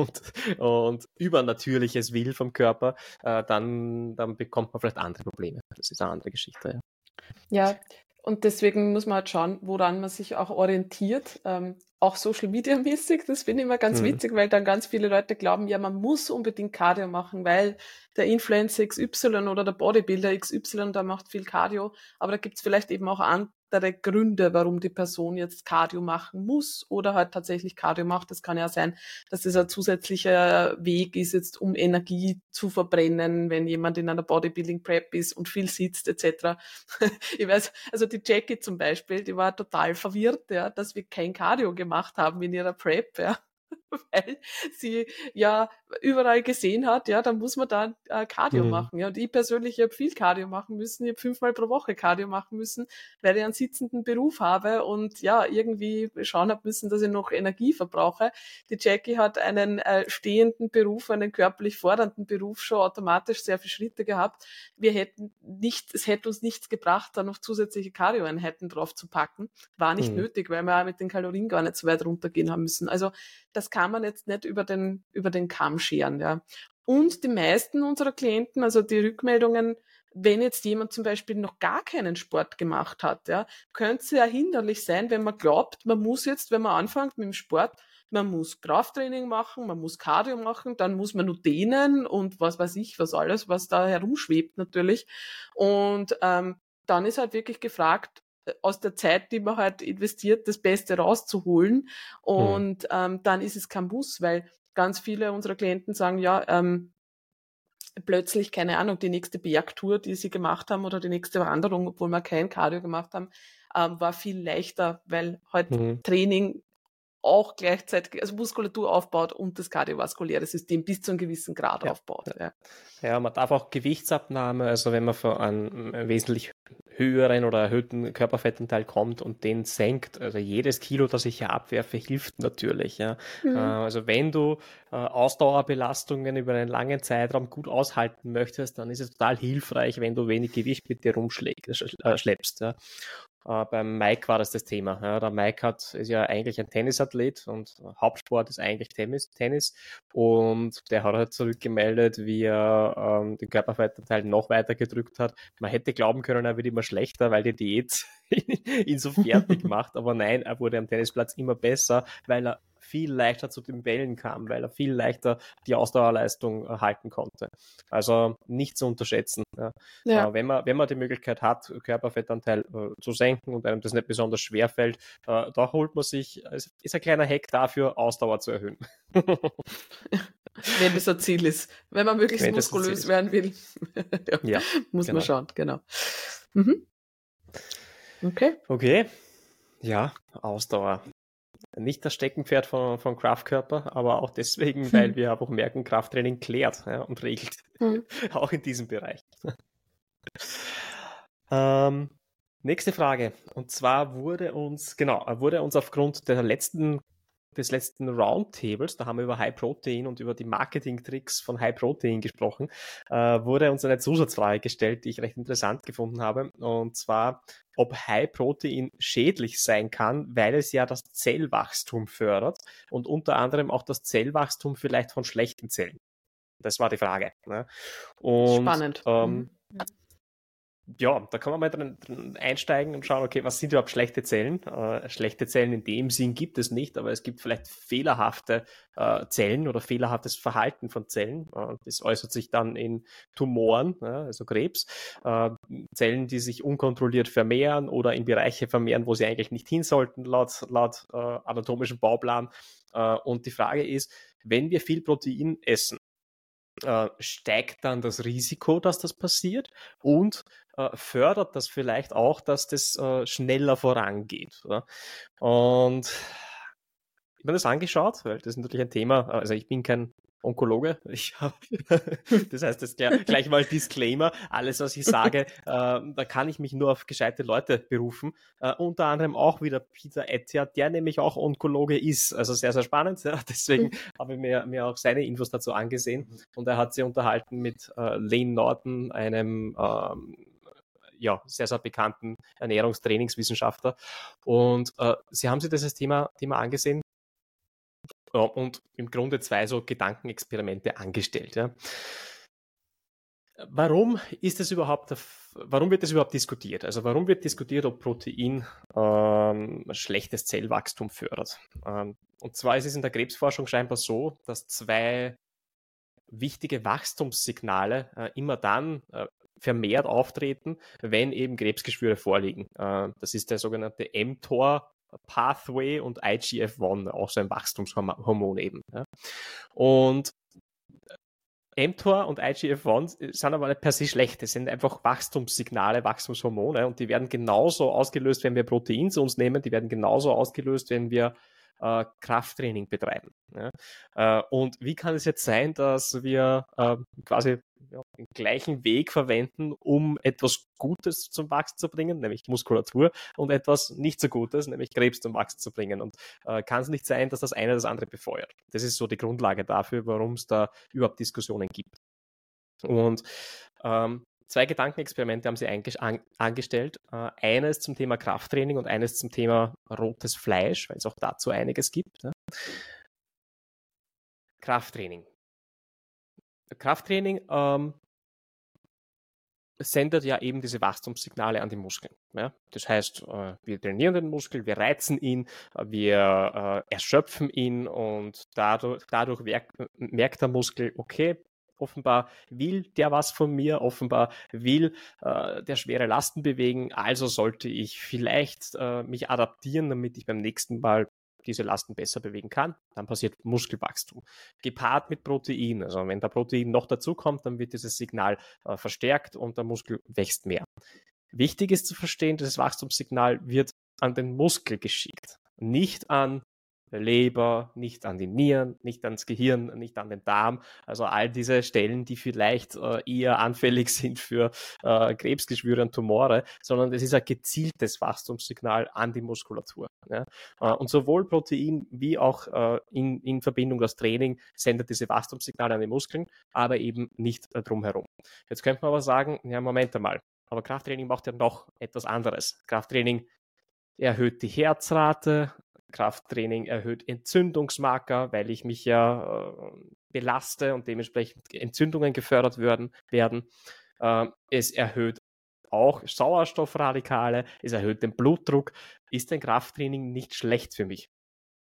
und Übernatürliches will vom Körper, dann bekommt man vielleicht andere Probleme. Das ist eine andere Geschichte. Ja, und deswegen muss man halt schauen, woran man sich auch orientiert. Auch Social Media mäßig, das finde ich immer ganz witzig, weil dann ganz viele Leute glauben, ja, man muss unbedingt Cardio machen, weil der Influencer XY oder der Bodybuilder XY, da macht viel Cardio, aber da gibt es vielleicht eben auch andere Gründe, warum die Person jetzt Cardio machen muss oder halt tatsächlich Cardio macht. Das kann ja sein, dass das ein zusätzlicher Weg ist, jetzt um Energie zu verbrennen, wenn jemand in einer Bodybuilding-Prep ist und viel sitzt etc. Ich weiß, also die Jackie zum Beispiel, die war total verwirrt, ja, dass wir kein Cardio gemacht haben in ihrer Prep, ja. Weil sie ja überall gesehen hat, ja, dann muss man da Cardio machen. Ja. Und ich persönlich, ich habe viel Cardio machen müssen, ich habe 5-mal pro Woche Cardio machen müssen, weil ich einen sitzenden Beruf habe und ja, irgendwie schauen habe müssen, dass ich noch Energie verbrauche. Die Jackie hat einen stehenden Beruf, einen körperlich fordernden Beruf, schon automatisch sehr viele Schritte gehabt. Es hätte uns nichts gebracht, da noch zusätzliche Cardio-Einheiten drauf zu packen. War nicht nötig, weil wir auch mit den Kalorien gar nicht so weit runtergehen haben müssen. Also das kann man jetzt nicht über den Kamm scheren, ja. Und die meisten unserer Klienten, also die Rückmeldungen, wenn jetzt jemand zum Beispiel noch gar keinen Sport gemacht hat, ja, könnte es ja hinderlich sein, wenn man glaubt, man muss jetzt, wenn man anfängt mit dem Sport, man muss Krafttraining machen, man muss Cardio machen, dann muss man nur dehnen und was weiß ich, was alles, was da herumschwebt natürlich. Und dann ist halt wirklich gefragt, aus der Zeit, die man halt investiert, das Beste rauszuholen. Und dann ist es kein Muss, weil ganz viele unserer Klienten sagen, ja, plötzlich, keine Ahnung, die nächste Bergtour, die sie gemacht haben oder die nächste Wanderung, obwohl wir kein Cardio gemacht haben, war viel leichter, weil halt Training auch gleichzeitig, also Muskulatur aufbaut und das kardiovaskuläre System bis zu einem gewissen Grad aufbaut. Ja, man darf auch Gewichtsabnahme, also wenn man von einem wesentlich höheren oder erhöhten Körperfettanteil kommt und den senkt, also jedes Kilo, das ich hier abwerfe, hilft natürlich. Ja. Also wenn du Ausdauerbelastungen über einen langen Zeitraum gut aushalten möchtest, dann ist es total hilfreich, wenn du wenig Gewicht mit dir rumschleppst. Ja. Beim Mike war das Thema. Ja. Der Mike ist ja eigentlich ein Tennisathlet und Hauptsport ist eigentlich Tennis. Und der hat halt zurückgemeldet, wie er den Körperfettanteil noch weiter gedrückt hat. Man hätte glauben können, er wird immer schlechter, weil die Diät ihn so fertig macht. Aber nein, er wurde am Tennisplatz immer besser, weil er viel leichter zu den Bällen kam, weil er viel leichter die Ausdauerleistung halten konnte. Also nicht zu unterschätzen. Ja. Ja. Wenn man die Möglichkeit hat, Körperfettanteil zu senken und einem das nicht besonders schwer fällt, da holt man sich, ist ein kleiner Hack dafür, Ausdauer zu erhöhen. Wenn das ein Ziel ist. Wenn man möglichst muskulös werden will, ja, muss man schauen, genau. Mhm. Okay. Ja, Ausdauer. Nicht das Steckenpferd von Kraftkörper, aber auch deswegen, weil wir einfach merken, Krafttraining klärt, ja, und regelt. Auch in diesem Bereich. Nächste Frage. Und zwar wurde uns aufgrund des letzten Roundtables, da haben wir über High Protein und über die Marketing-Tricks von High Protein gesprochen, wurde uns eine Zusatzfrage gestellt, die ich recht interessant gefunden habe. Und zwar, ob High Protein schädlich sein kann, weil es ja das Zellwachstum fördert und unter anderem auch das Zellwachstum vielleicht von schlechten Zellen. Das war die Frage. Ne? Und, spannend. Ja, da kann man mal drin einsteigen und schauen, okay, was sind überhaupt schlechte Zellen? Schlechte Zellen in dem Sinn gibt es nicht, aber es gibt vielleicht fehlerhafte Zellen oder fehlerhaftes Verhalten von Zellen. Das äußert sich dann in Tumoren, also Krebs, Zellen, die sich unkontrolliert vermehren oder in Bereiche vermehren, wo sie eigentlich nicht hin sollten, laut anatomischem Bauplan. Und die Frage ist, wenn wir viel Protein essen, steigt dann das Risiko, dass das passiert und fördert das vielleicht auch, dass das schneller vorangeht. Oder? Und ich habe mir das angeschaut, weil das ist natürlich ein Thema, also ich bin kein Onkologe, das heißt, das gleich mal Disclaimer, alles, was ich sage, da kann ich mich nur auf gescheite Leute berufen, unter anderem auch wieder Peter Ettinger, der nämlich auch Onkologe ist, also sehr, sehr spannend, ja. Deswegen habe ich mir auch seine Infos dazu angesehen und er hat sich unterhalten mit Layne Norton, einem sehr, sehr bekannten Ernährungstrainingswissenschaftler und sie haben sich dieses Thema angesehen, und im Grunde 2 so Gedankenexperimente angestellt. Ja. Warum wird das überhaupt diskutiert? Also warum wird diskutiert, ob Protein schlechtes Zellwachstum fördert? Und zwar ist es in der Krebsforschung scheinbar so, dass 2 wichtige Wachstumssignale immer dann vermehrt auftreten, wenn eben Krebsgeschwüre vorliegen. Das ist der sogenannte mTOR Pathway und IGF-1, auch so ein Wachstumshormon eben. Ja. Und mTOR und IGF-1 sind aber nicht per se schlecht. Das sind einfach Wachstumssignale, Wachstumshormone und die werden genauso ausgelöst, wenn wir Protein zu uns nehmen. Die werden genauso ausgelöst, wenn wir Krafttraining betreiben. Ja? Und wie kann es jetzt sein, dass wir quasi den gleichen Weg verwenden, um etwas Gutes zum Wachsen zu bringen, nämlich Muskulatur, und etwas nicht so Gutes, nämlich Krebs zum Wachsen zu bringen. Und kann es nicht sein, dass das eine das andere befeuert. Das ist so die Grundlage dafür, warum es da überhaupt Diskussionen gibt. Und 2 Gedankenexperimente haben sie angestellt. Eines zum Thema Krafttraining und eines zum Thema rotes Fleisch, weil es auch dazu einiges gibt. Ja. Krafttraining sendet ja eben diese Wachstumssignale an die Muskeln. Ja? Das heißt, wir trainieren den Muskel, wir reizen ihn, wir erschöpfen ihn und dadurch merkt der Muskel, okay, offenbar will der was von mir, offenbar will der schwere Lasten bewegen, also sollte ich vielleicht mich adaptieren, damit ich beim nächsten Mal diese Lasten besser bewegen kann. Dann passiert Muskelwachstum. Gepaart mit Protein. Also wenn da Protein noch dazu kommt, dann wird dieses Signal verstärkt und der Muskel wächst mehr. Wichtig ist zu verstehen, dieses Wachstumssignal wird an den Muskel geschickt, nicht an der Leber, nicht an die Nieren, nicht ans Gehirn, nicht an den Darm. Also all diese Stellen, die vielleicht eher anfällig sind für Krebsgeschwüre und Tumore, sondern es ist ein gezieltes Wachstumssignal an die Muskulatur. Ja? Und sowohl Protein wie auch in Verbindung das Training sendet diese Wachstumssignale an die Muskeln, aber eben nicht drumherum. Jetzt könnte man aber sagen, ja, Moment einmal, aber Krafttraining macht ja noch etwas anderes. Krafttraining erhöht die Herzrate, Krafttraining erhöht Entzündungsmarker, weil ich mich ja belaste und dementsprechend Entzündungen gefördert werden. Es erhöht auch Sauerstoffradikale, es erhöht den Blutdruck. Ist ein Krafttraining nicht schlecht für mich?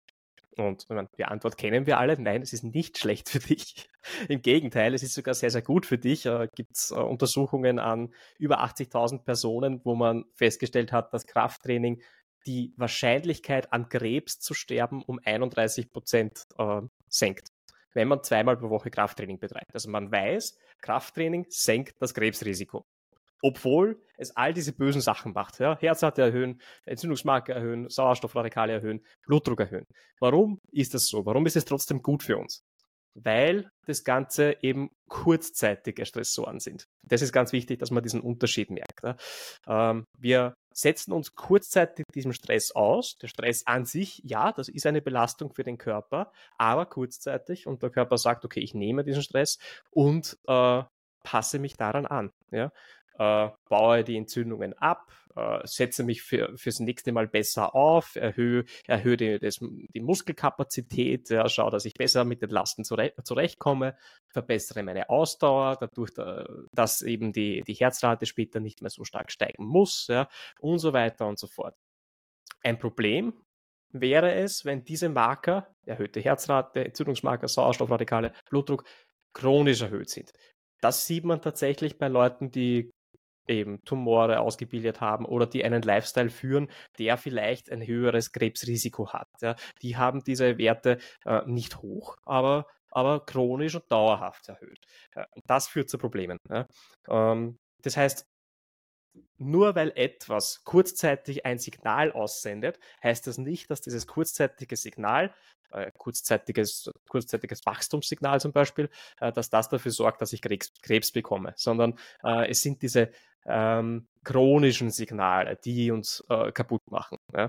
Und ich meine, die Antwort kennen wir alle. Nein, es ist nicht schlecht für dich. Im Gegenteil, es ist sogar sehr, sehr gut für dich. Gibt es Untersuchungen an über 80.000 Personen, wo man festgestellt hat, dass Krafttraining die Wahrscheinlichkeit, an Krebs zu sterben, um 31% senkt, wenn man 2-mal pro Woche Krafttraining betreibt. Also man weiß, Krafttraining senkt das Krebsrisiko. Obwohl es all diese bösen Sachen macht. Ja? Herzrate erhöhen, Entzündungsmarker erhöhen, Sauerstoffradikale erhöhen, Blutdruck erhöhen. Warum ist das so? Warum ist es trotzdem gut für uns? Weil das Ganze eben kurzzeitige Stressoren sind. Das ist ganz wichtig, dass man diesen Unterschied merkt. Ja? Wir setzen uns kurzzeitig diesem Stress aus. Der Stress an sich, ja, das ist eine Belastung für den Körper, aber kurzzeitig. Und der Körper sagt, okay, ich nehme diesen Stress und passe mich daran an. Ja? Baue die Entzündungen ab, setze mich fürs nächste Mal besser auf, erhöhe die Muskelkapazität, ja, schaue, dass ich besser mit den Lasten zurechtkomme, verbessere meine Ausdauer, dadurch, dass eben die Herzrate später nicht mehr so stark steigen muss, ja, und so weiter und so fort. Ein Problem wäre es, wenn diese Marker, erhöhte Herzrate, Entzündungsmarker, Sauerstoffradikale, Blutdruck, chronisch erhöht sind. Das sieht man tatsächlich bei Leuten, die eben Tumore ausgebildet haben oder die einen Lifestyle führen, der vielleicht ein höheres Krebsrisiko hat. Ja. Die haben diese Werte nicht hoch, aber chronisch und dauerhaft erhöht. Ja. Das führt zu Problemen. Ja. Das heißt, nur weil etwas kurzzeitig ein Signal aussendet, heißt das nicht, dass dieses kurzzeitige Signal, kurzzeitiges Wachstumssignal zum Beispiel, dass das dafür sorgt, dass ich Krebs bekomme, sondern es sind diese chronischen Signale, die uns kaputt machen. Ja.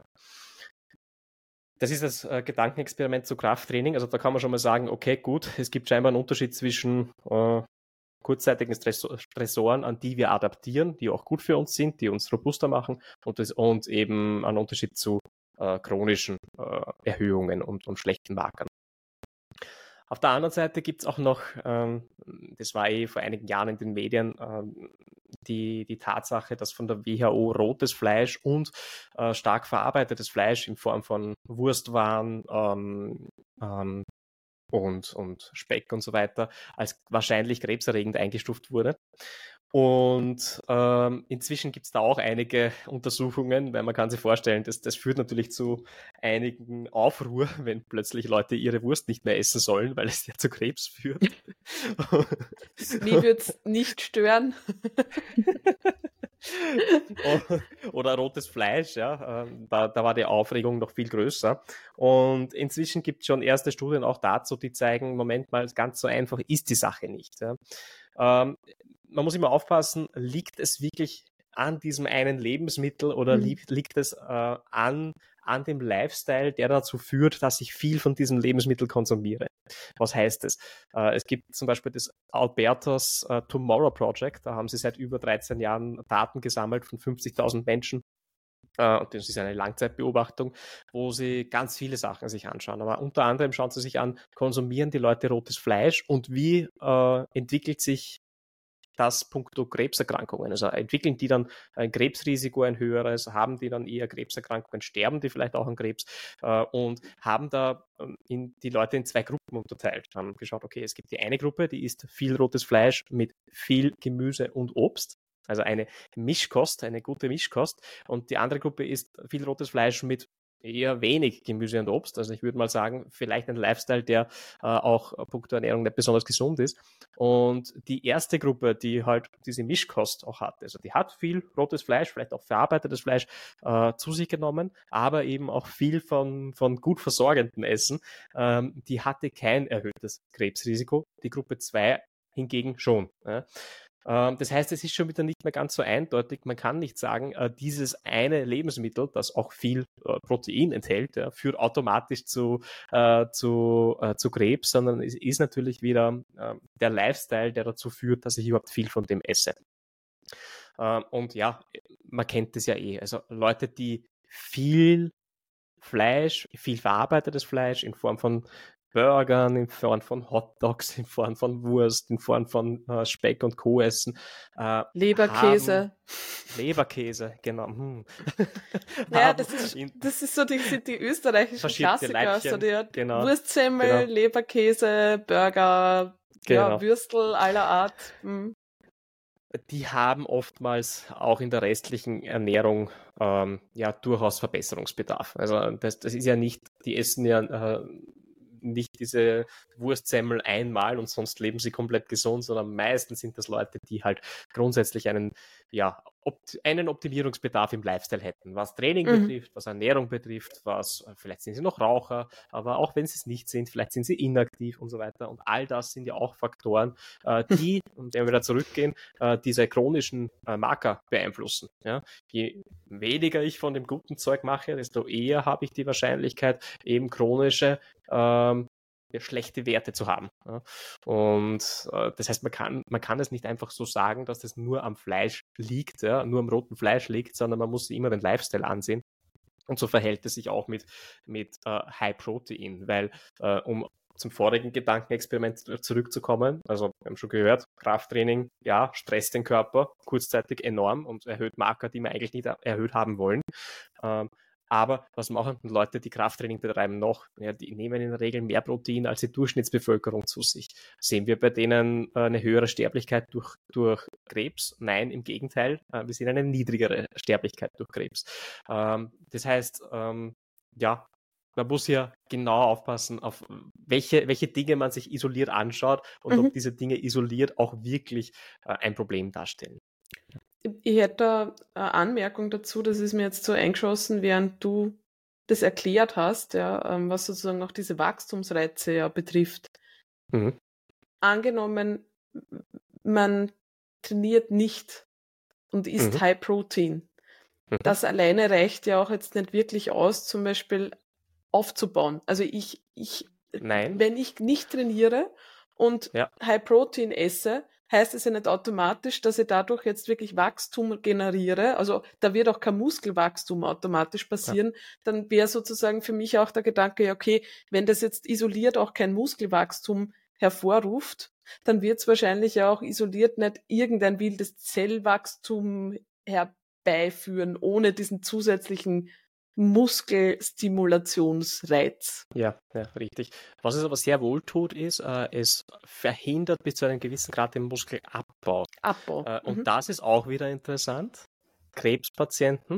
Das ist das Gedankenexperiment zu Krafttraining. Also da kann man schon mal sagen, okay, gut, es gibt scheinbar einen Unterschied zwischen kurzzeitigen Stressoren, an die wir adaptieren, die auch gut für uns sind, die uns robuster machen und eben einen Unterschied zu chronischen Erhöhungen und schlechten Markern. Auf der anderen Seite gibt es auch noch, das war vor einigen Jahren in den Medien, die Tatsache, dass von der WHO rotes Fleisch und stark verarbeitetes Fleisch in Form von Wurstwaren und Speck und so weiter als wahrscheinlich krebserregend eingestuft wurde. Und inzwischen gibt es da auch einige Untersuchungen, weil man kann sich vorstellen, das führt natürlich zu einigen Aufruhr, wenn plötzlich Leute ihre Wurst nicht mehr essen sollen, weil es ja zu Krebs führt. Mich würde es nicht stören. Oder rotes Fleisch, ja, da war die Aufregung noch viel größer. Und inzwischen gibt es schon erste Studien auch dazu, die zeigen, Moment mal, ganz so einfach ist die Sache nicht. Ja. Man muss immer aufpassen, liegt es wirklich an diesem einen Lebensmittel oder liegt es an dem Lifestyle, der dazu führt, dass ich viel von diesem Lebensmittel konsumiere. Was heißt das? Es gibt zum Beispiel das Alberta's Tomorrow Project, da haben sie seit über 13 Jahren Daten gesammelt von 50.000 Menschen. Und das ist eine Langzeitbeobachtung, wo sie ganz viele Sachen sich anschauen. Aber unter anderem schauen sie sich an, konsumieren die Leute rotes Fleisch und wie entwickelt sich das punkto Krebserkrankungen? Also entwickeln die dann ein Krebsrisiko, ein höheres, haben die dann eher Krebserkrankungen, sterben die vielleicht auch an Krebs und haben da die Leute in 2 Gruppen unterteilt. Haben geschaut, okay, es gibt die eine Gruppe, die isst viel rotes Fleisch mit viel Gemüse und Obst. Also eine Mischkost, eine gute Mischkost. Und die andere Gruppe isst viel rotes Fleisch mit eher wenig Gemüse und Obst. Also ich würde mal sagen, vielleicht ein Lifestyle, der auch punkto Ernährung nicht besonders gesund ist. Und die erste Gruppe, die halt diese Mischkost auch hat, also die hat viel rotes Fleisch, vielleicht auch verarbeitetes Fleisch zu sich genommen, aber eben auch viel von gut versorgendem Essen, die hatte kein erhöhtes Krebsrisiko. Die Gruppe 2 hingegen schon. Ja. Das heißt, es ist schon wieder nicht mehr ganz so eindeutig. Man kann nicht sagen, dieses eine Lebensmittel, das auch viel Protein enthält, führt automatisch zu Krebs, sondern es ist natürlich wieder der Lifestyle, der dazu führt, dass ich überhaupt viel von dem esse. Und ja, man kennt das ja eh. Also Leute, die viel Fleisch, viel verarbeitetes Fleisch in Form von Burgern, in Form von Hotdogs, in Form von Wurst, in Form von Speck und Co. essen. Leberkäse. Leberkäse, genau. Naja, das ist so sind die österreichischen Klassiker. Leibchen, so die genau, Wurstsemmel, genau. Leberkäse, Burger, Genau. Würstel aller Art. Die haben oftmals auch in der restlichen Ernährung durchaus Verbesserungsbedarf. Also das ist ja nicht, die essen ja nicht diese Wurstsemmel einmal und sonst leben sie komplett gesund, sondern meistens sind das Leute, die halt grundsätzlich einen Optimierungsbedarf im Lifestyle hätten, was Training betrifft, was Ernährung betrifft, vielleicht sind sie noch Raucher, aber auch wenn sie es nicht sind, vielleicht sind sie inaktiv und so weiter. Und all das sind ja auch Faktoren, die, und wenn wir da zurückgehen, diese chronischen Marker beeinflussen. Ja? Je weniger ich von dem guten Zeug mache, desto eher habe ich die Wahrscheinlichkeit, eben chronische schlechte Werte zu haben. Ja. Und das heißt, man kann es nicht einfach so sagen, dass das nur am Fleisch liegt, ja, nur am roten Fleisch liegt, sondern man muss sich immer den Lifestyle ansehen. Und so verhält es sich auch mit High Protein, weil um zum vorigen Gedankenexperiment zurückzukommen, also wir haben schon gehört, Krafttraining, ja, stresst den Körper kurzzeitig enorm und erhöht Marker, die wir eigentlich nicht erhöht haben wollen. Aber was machen Leute, die Krafttraining betreiben, noch? Ja, die nehmen in der Regel mehr Protein als die Durchschnittsbevölkerung zu sich. Sehen wir bei denen eine höhere Sterblichkeit durch Krebs? Nein, im Gegenteil. Wir sehen eine niedrigere Sterblichkeit durch Krebs. Das heißt, man muss ja genau aufpassen, auf welche Dinge man sich isoliert anschaut und ob diese Dinge isoliert auch wirklich ein Problem darstellen. Ich hätte da eine Anmerkung dazu, das ist mir jetzt so eingeschossen, während du das erklärt hast, ja, was sozusagen auch diese Wachstumsreize ja betrifft. Angenommen, man trainiert nicht und isst High Protein. Das alleine reicht ja auch jetzt nicht wirklich aus, zum Beispiel aufzubauen. Also wenn ich nicht trainiere und High Protein esse, heißt es ja nicht automatisch, dass ich dadurch jetzt wirklich Wachstum generiere. Also da wird auch kein Muskelwachstum automatisch passieren. Dann wäre sozusagen für mich auch der Gedanke, ja okay, wenn das jetzt isoliert auch kein Muskelwachstum hervorruft, dann wird es wahrscheinlich ja auch isoliert nicht irgendein wildes Zellwachstum herbeiführen, ohne diesen zusätzlichen Muskelstimulationsreiz. Ja, richtig. Was es aber sehr wohl tut, ist, es verhindert bis zu einem gewissen Grad den Muskelabbau. Und das ist auch wieder interessant. Krebspatienten.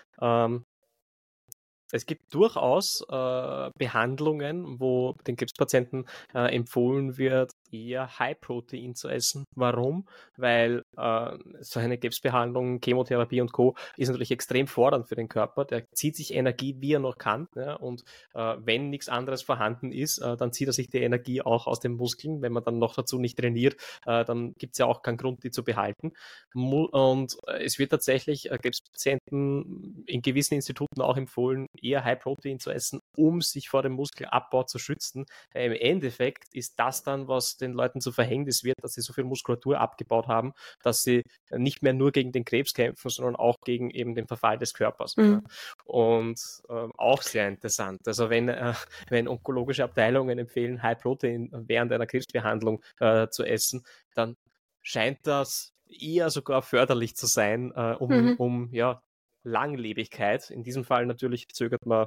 Es gibt durchaus Behandlungen, wo den Krebspatienten empfohlen wird, eher High-Protein zu essen. Warum? Weil so eine Krebsbehandlung, Chemotherapie und Co. ist natürlich extrem fordernd für den Körper. Der zieht sich Energie, wie er noch kann. Ja? Und wenn nichts anderes vorhanden ist, dann zieht er sich die Energie auch aus den Muskeln. Wenn man dann noch dazu nicht trainiert, dann gibt es ja auch keinen Grund, die zu behalten. Und es wird tatsächlich Krebspatienten in gewissen Instituten auch empfohlen, eher High Protein zu essen, um sich vor dem Muskelabbau zu schützen. Im Endeffekt ist das dann, was den Leuten zu Verhängnis wird, dass sie so viel Muskulatur abgebaut haben, dass sie nicht mehr nur gegen den Krebs kämpfen, sondern auch gegen eben den Verfall des Körpers. Ja. Und auch sehr interessant. Also wenn onkologische Abteilungen empfehlen, High Protein während einer Krebsbehandlung zu essen, dann scheint das eher sogar förderlich zu sein, um Langlebigkeit. In diesem Fall natürlich zögert man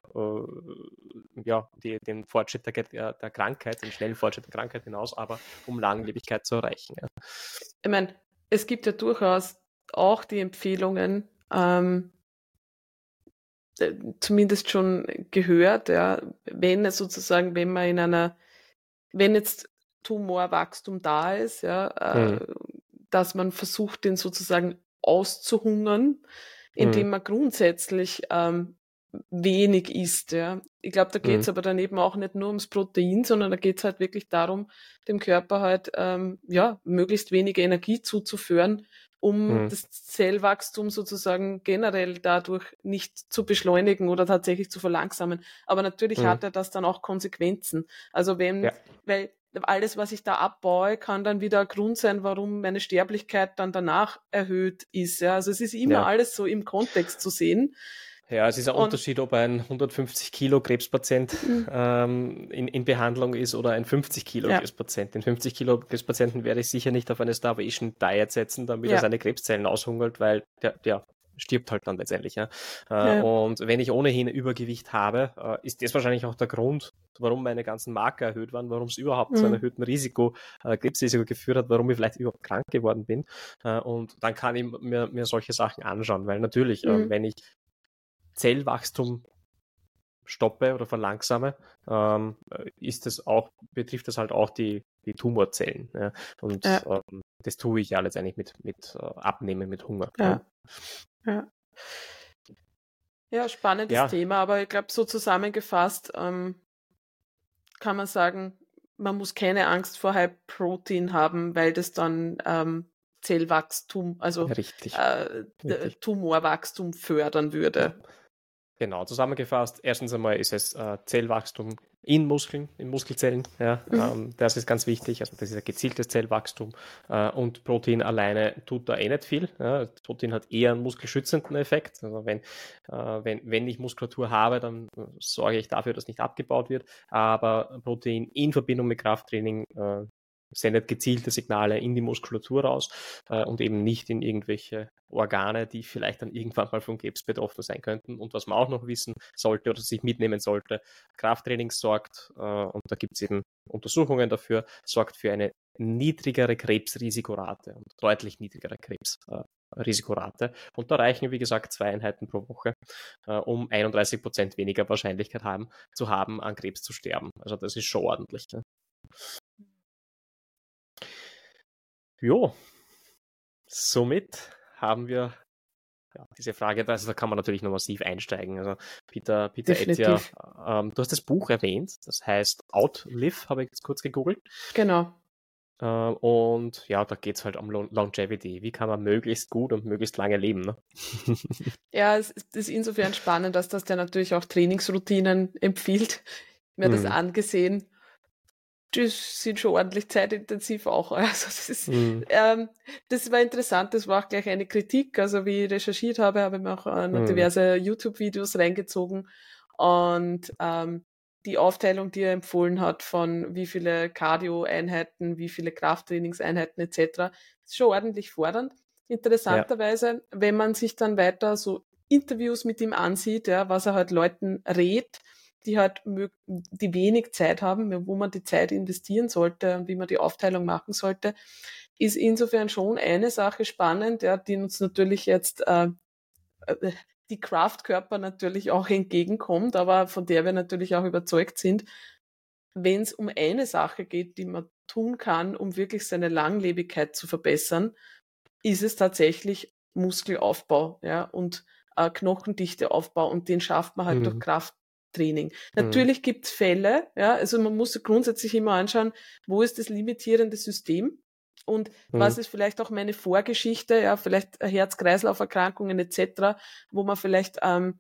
den Fortschritt der Krankheit, den schnellen Fortschritt der Krankheit hinaus, aber um Langlebigkeit zu erreichen. Ja. Ich meine, es gibt ja durchaus auch die Empfehlungen, zumindest schon gehört, ja, wenn jetzt Tumorwachstum da ist, ja, dass man versucht, den sozusagen auszuhungern, indem man grundsätzlich wenig isst. Ja. Ich glaube, da geht es aber dann eben auch nicht nur ums Protein, sondern da geht es halt wirklich darum, dem Körper halt möglichst wenig Energie zuzuführen, um das Zellwachstum sozusagen generell dadurch nicht zu beschleunigen oder tatsächlich zu verlangsamen. Aber natürlich hat das dann auch Konsequenzen. Also weil alles, was ich da abbaue, kann dann wieder ein Grund sein, warum meine Sterblichkeit dann danach erhöht ist. Ja. Also es ist immer alles so im Kontext zu sehen. Ja, es ist ein Und Unterschied, ob ein 150 Kilo Krebspatient in Behandlung ist oder ein 50 Kilo ja, Krebspatient. Den 50 Kilo Krebspatienten werde ich sicher nicht auf eine Starvation Diet setzen, damit er ja, seine Krebszellen aushungert, weil der stirbt halt dann letztendlich. Ja. ja, Und wenn ich ohnehin Übergewicht habe, ist das wahrscheinlich auch der Grund, warum meine ganzen Marker erhöht waren, warum es überhaupt zu einem erhöhten Krebsrisiko geführt hat, warum ich vielleicht überhaupt krank geworden bin. Und dann kann ich mir solche Sachen anschauen, weil natürlich, wenn ich Zellwachstum stoppe oder verlangsame, betrifft das halt auch die Tumorzellen. Ja? Und ja, das tue ich ja letztendlich mit Abnehmen, mit Hunger. ja, ja. Ja, spannendes Ja, Thema, aber ich glaube, so zusammengefasst kann man sagen, man muss keine Angst vor High Protein haben, weil das dann Zellwachstum, also richtig. Richtig. Tumorwachstum fördern würde. Genau, zusammengefasst, erstens einmal ist es Zellwachstum in Muskeln, in Muskelzellen. Ja, das ist ganz wichtig. Also das ist ein gezieltes Zellwachstum. Und Protein alleine tut da nicht viel. Ja. Protein hat eher einen muskelschützenden Effekt. Also wenn ich Muskulatur habe, dann sorge ich dafür, dass nicht abgebaut wird. Aber Protein in Verbindung mit Krafttraining sendet gezielte Signale in die Muskulatur raus und eben nicht in irgendwelche Organe, die vielleicht dann irgendwann mal vom Krebs betroffen sein könnten. Und was man auch noch wissen sollte oder sich mitnehmen sollte, Krafttraining sorgt, und da gibt es eben Untersuchungen dafür, sorgt für eine niedrigere Krebsrisikorate und deutlich niedrigere Krebsrisikorate. Und da reichen, wie gesagt, 2 Einheiten pro Woche, um 31% weniger Wahrscheinlichkeit zu haben, an Krebs zu sterben. Also das ist schon ordentlich. Ne? Jo, somit haben wir diese Frage, also da kann man natürlich noch massiv einsteigen. Also Peter Attia, Definitiv. du hast das Buch erwähnt, das heißt Outlive, habe ich jetzt kurz gegoogelt. Genau. Und ja, da geht es halt um Longevity. Wie kann man möglichst gut und möglichst lange leben? Ne? Ja, es ist insofern spannend, dass das der natürlich auch Trainingsroutinen empfiehlt. Mir das angesehen. Das sind schon ordentlich zeitintensiv auch. Also das war interessant, das war auch gleich eine Kritik. Also wie ich recherchiert habe ich mir auch noch diverse YouTube-Videos reingezogen. Und die Aufteilung, die er empfohlen hat von wie viele Cardio-Einheiten, wie viele Krafttrainingseinheiten etc., ist schon ordentlich fordernd. Interessanterweise, wenn man sich dann weiter so Interviews mit ihm ansieht, ja, was er halt Leuten rät, die halt die wenig Zeit haben, wo man die Zeit investieren sollte und wie man die Aufteilung machen sollte, ist insofern schon eine Sache spannend, ja, die uns natürlich jetzt die Kraftkörper natürlich auch entgegenkommt, aber von der wir natürlich auch überzeugt sind, wenn es um eine Sache geht, die man tun kann, um wirklich seine Langlebigkeit zu verbessern, ist es tatsächlich Muskelaufbau, ja, und Knochendichteaufbau, und den schafft man halt durch Krafttraining. Natürlich gibt es Fälle, ja, also man muss grundsätzlich immer anschauen, wo ist das limitierende System und was ist vielleicht auch meine Vorgeschichte, ja, vielleicht Herz-Kreislauf-Erkrankungen etc., wo man vielleicht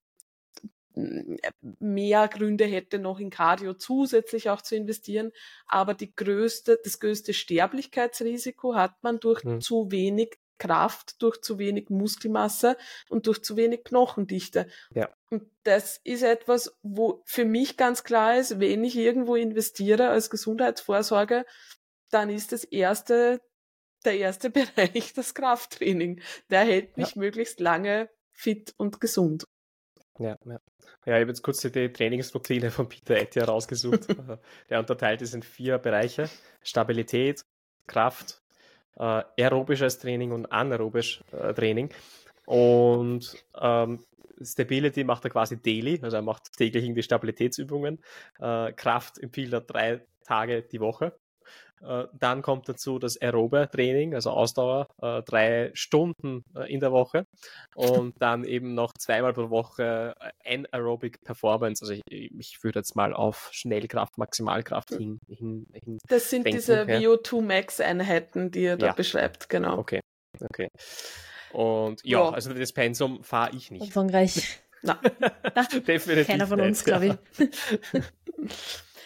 mehr Gründe hätte, noch in Cardio zusätzlich auch zu investieren. Aber das größte Sterblichkeitsrisiko hat man durch zu wenig Kraft, durch zu wenig Muskelmasse und durch zu wenig Knochendichte. Ja. Und das ist etwas, wo für mich ganz klar ist, wenn ich irgendwo investiere als Gesundheitsvorsorge, dann ist der erste Bereich das Krafttraining. Der hält mich möglichst lange fit und gesund. Ja, ich habe jetzt kurz die Trainingsroutine von Peter Attia rausgesucht. Der unterteilt ist in 4 Bereiche: Stabilität, Kraft, aerobisches Training und anaerobisches Training. Und Stability macht er quasi daily, also er macht täglich irgendwie Stabilitätsübungen. Kraft empfiehlt er 3 Tage die Woche. Dann kommt dazu das aerobe Training, also Ausdauer, 3 Stunden in der Woche, und dann eben noch 2-mal pro Woche Anaerobic Performance. Also ich würde jetzt mal auf Schnellkraft, Maximalkraft hin Das sind denken, diese VO2 Max Einheiten, die er da beschreibt, genau. Okay. Und also das Pensum fahre ich nicht. Umfangreich. Na. Definitiv Keiner von uns, glaube ich.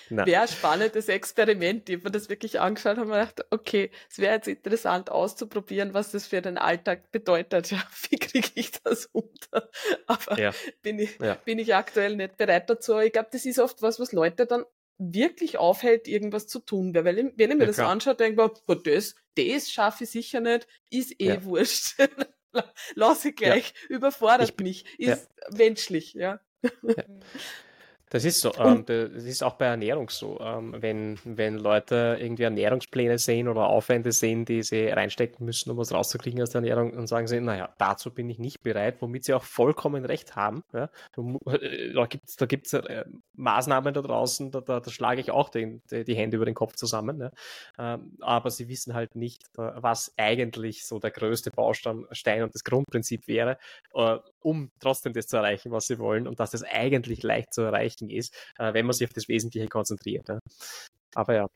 wäre ein spannendes Experiment. Ich habe mir das wirklich angeschaut und mir gedacht, okay, es wäre jetzt interessant auszuprobieren, was das für den Alltag bedeutet. Ja, wie kriege ich das unter? Aber bin ich aktuell nicht bereit dazu. Ich glaube, das ist oft was Leute dann wirklich aufhält, irgendwas zu tun. Weil wenn ich mir das anschaue, denke ich, das schaffe ich sicher nicht, ist wurscht. Lass ich gleich, überfordert mich, ist menschlich, ja. Das ist so. Das ist auch bei Ernährung so. Wenn Leute irgendwie Ernährungspläne sehen oder Aufwände sehen, die sie reinstecken müssen, um was rauszukriegen aus der Ernährung, und sagen sie, naja, dazu bin ich nicht bereit, womit sie auch vollkommen recht haben. Ja? Da gibt's Maßnahmen da draußen, da schlage ich auch die Hände über den Kopf zusammen. Ja? Aber sie wissen halt nicht, was eigentlich so der größte Baustein und das Grundprinzip wäre, um trotzdem das zu erreichen, was sie wollen, und dass das eigentlich leicht zu erreichen ist, wenn man sich auf das Wesentliche konzentriert. Ja. Aber ja.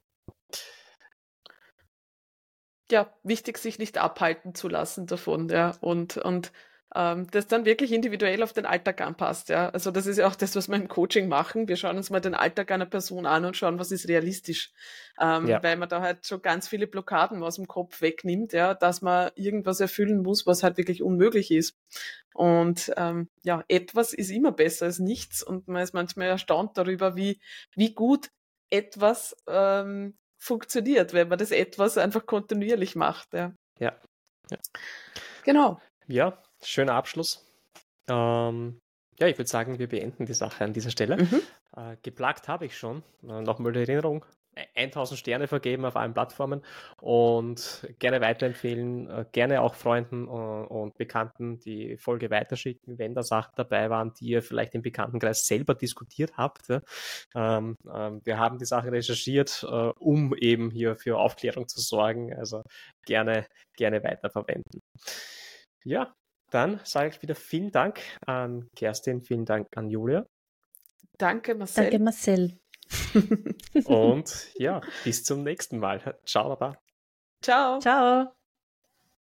Ja, wichtig, sich nicht abhalten zu lassen davon, ja, und das dann wirklich individuell auf den Alltag anpasst, ja. Also das ist ja auch das, was wir im Coaching machen. Wir schauen uns mal den Alltag einer Person an und schauen, was ist realistisch. Weil man da halt schon ganz viele Blockaden aus dem Kopf wegnimmt, ja, dass man irgendwas erfüllen muss, was halt wirklich unmöglich ist. Und etwas ist immer besser als nichts, und man ist manchmal erstaunt darüber, wie gut etwas funktioniert, wenn man das etwas einfach kontinuierlich macht. Ja. Genau. Ja, schöner Abschluss. Ich würde sagen, wir beenden die Sache an dieser Stelle. Geplagt habe ich schon. Nochmal die Erinnerung. 1000 Sterne vergeben auf allen Plattformen und gerne weiterempfehlen, gerne auch Freunden und Bekannten die Folge weiterschicken, wenn da Sachen dabei waren, die ihr vielleicht im Bekanntenkreis selber diskutiert habt. Wir haben die Sache recherchiert, um eben hier für Aufklärung zu sorgen, also gerne weiterverwenden. Ja, dann sage ich wieder vielen Dank an Kerstin, vielen Dank an Julia. Danke, Marcel. Danke, Marcel. Und ja, bis zum nächsten Mal. Ciao, Baba. Ciao. Ciao.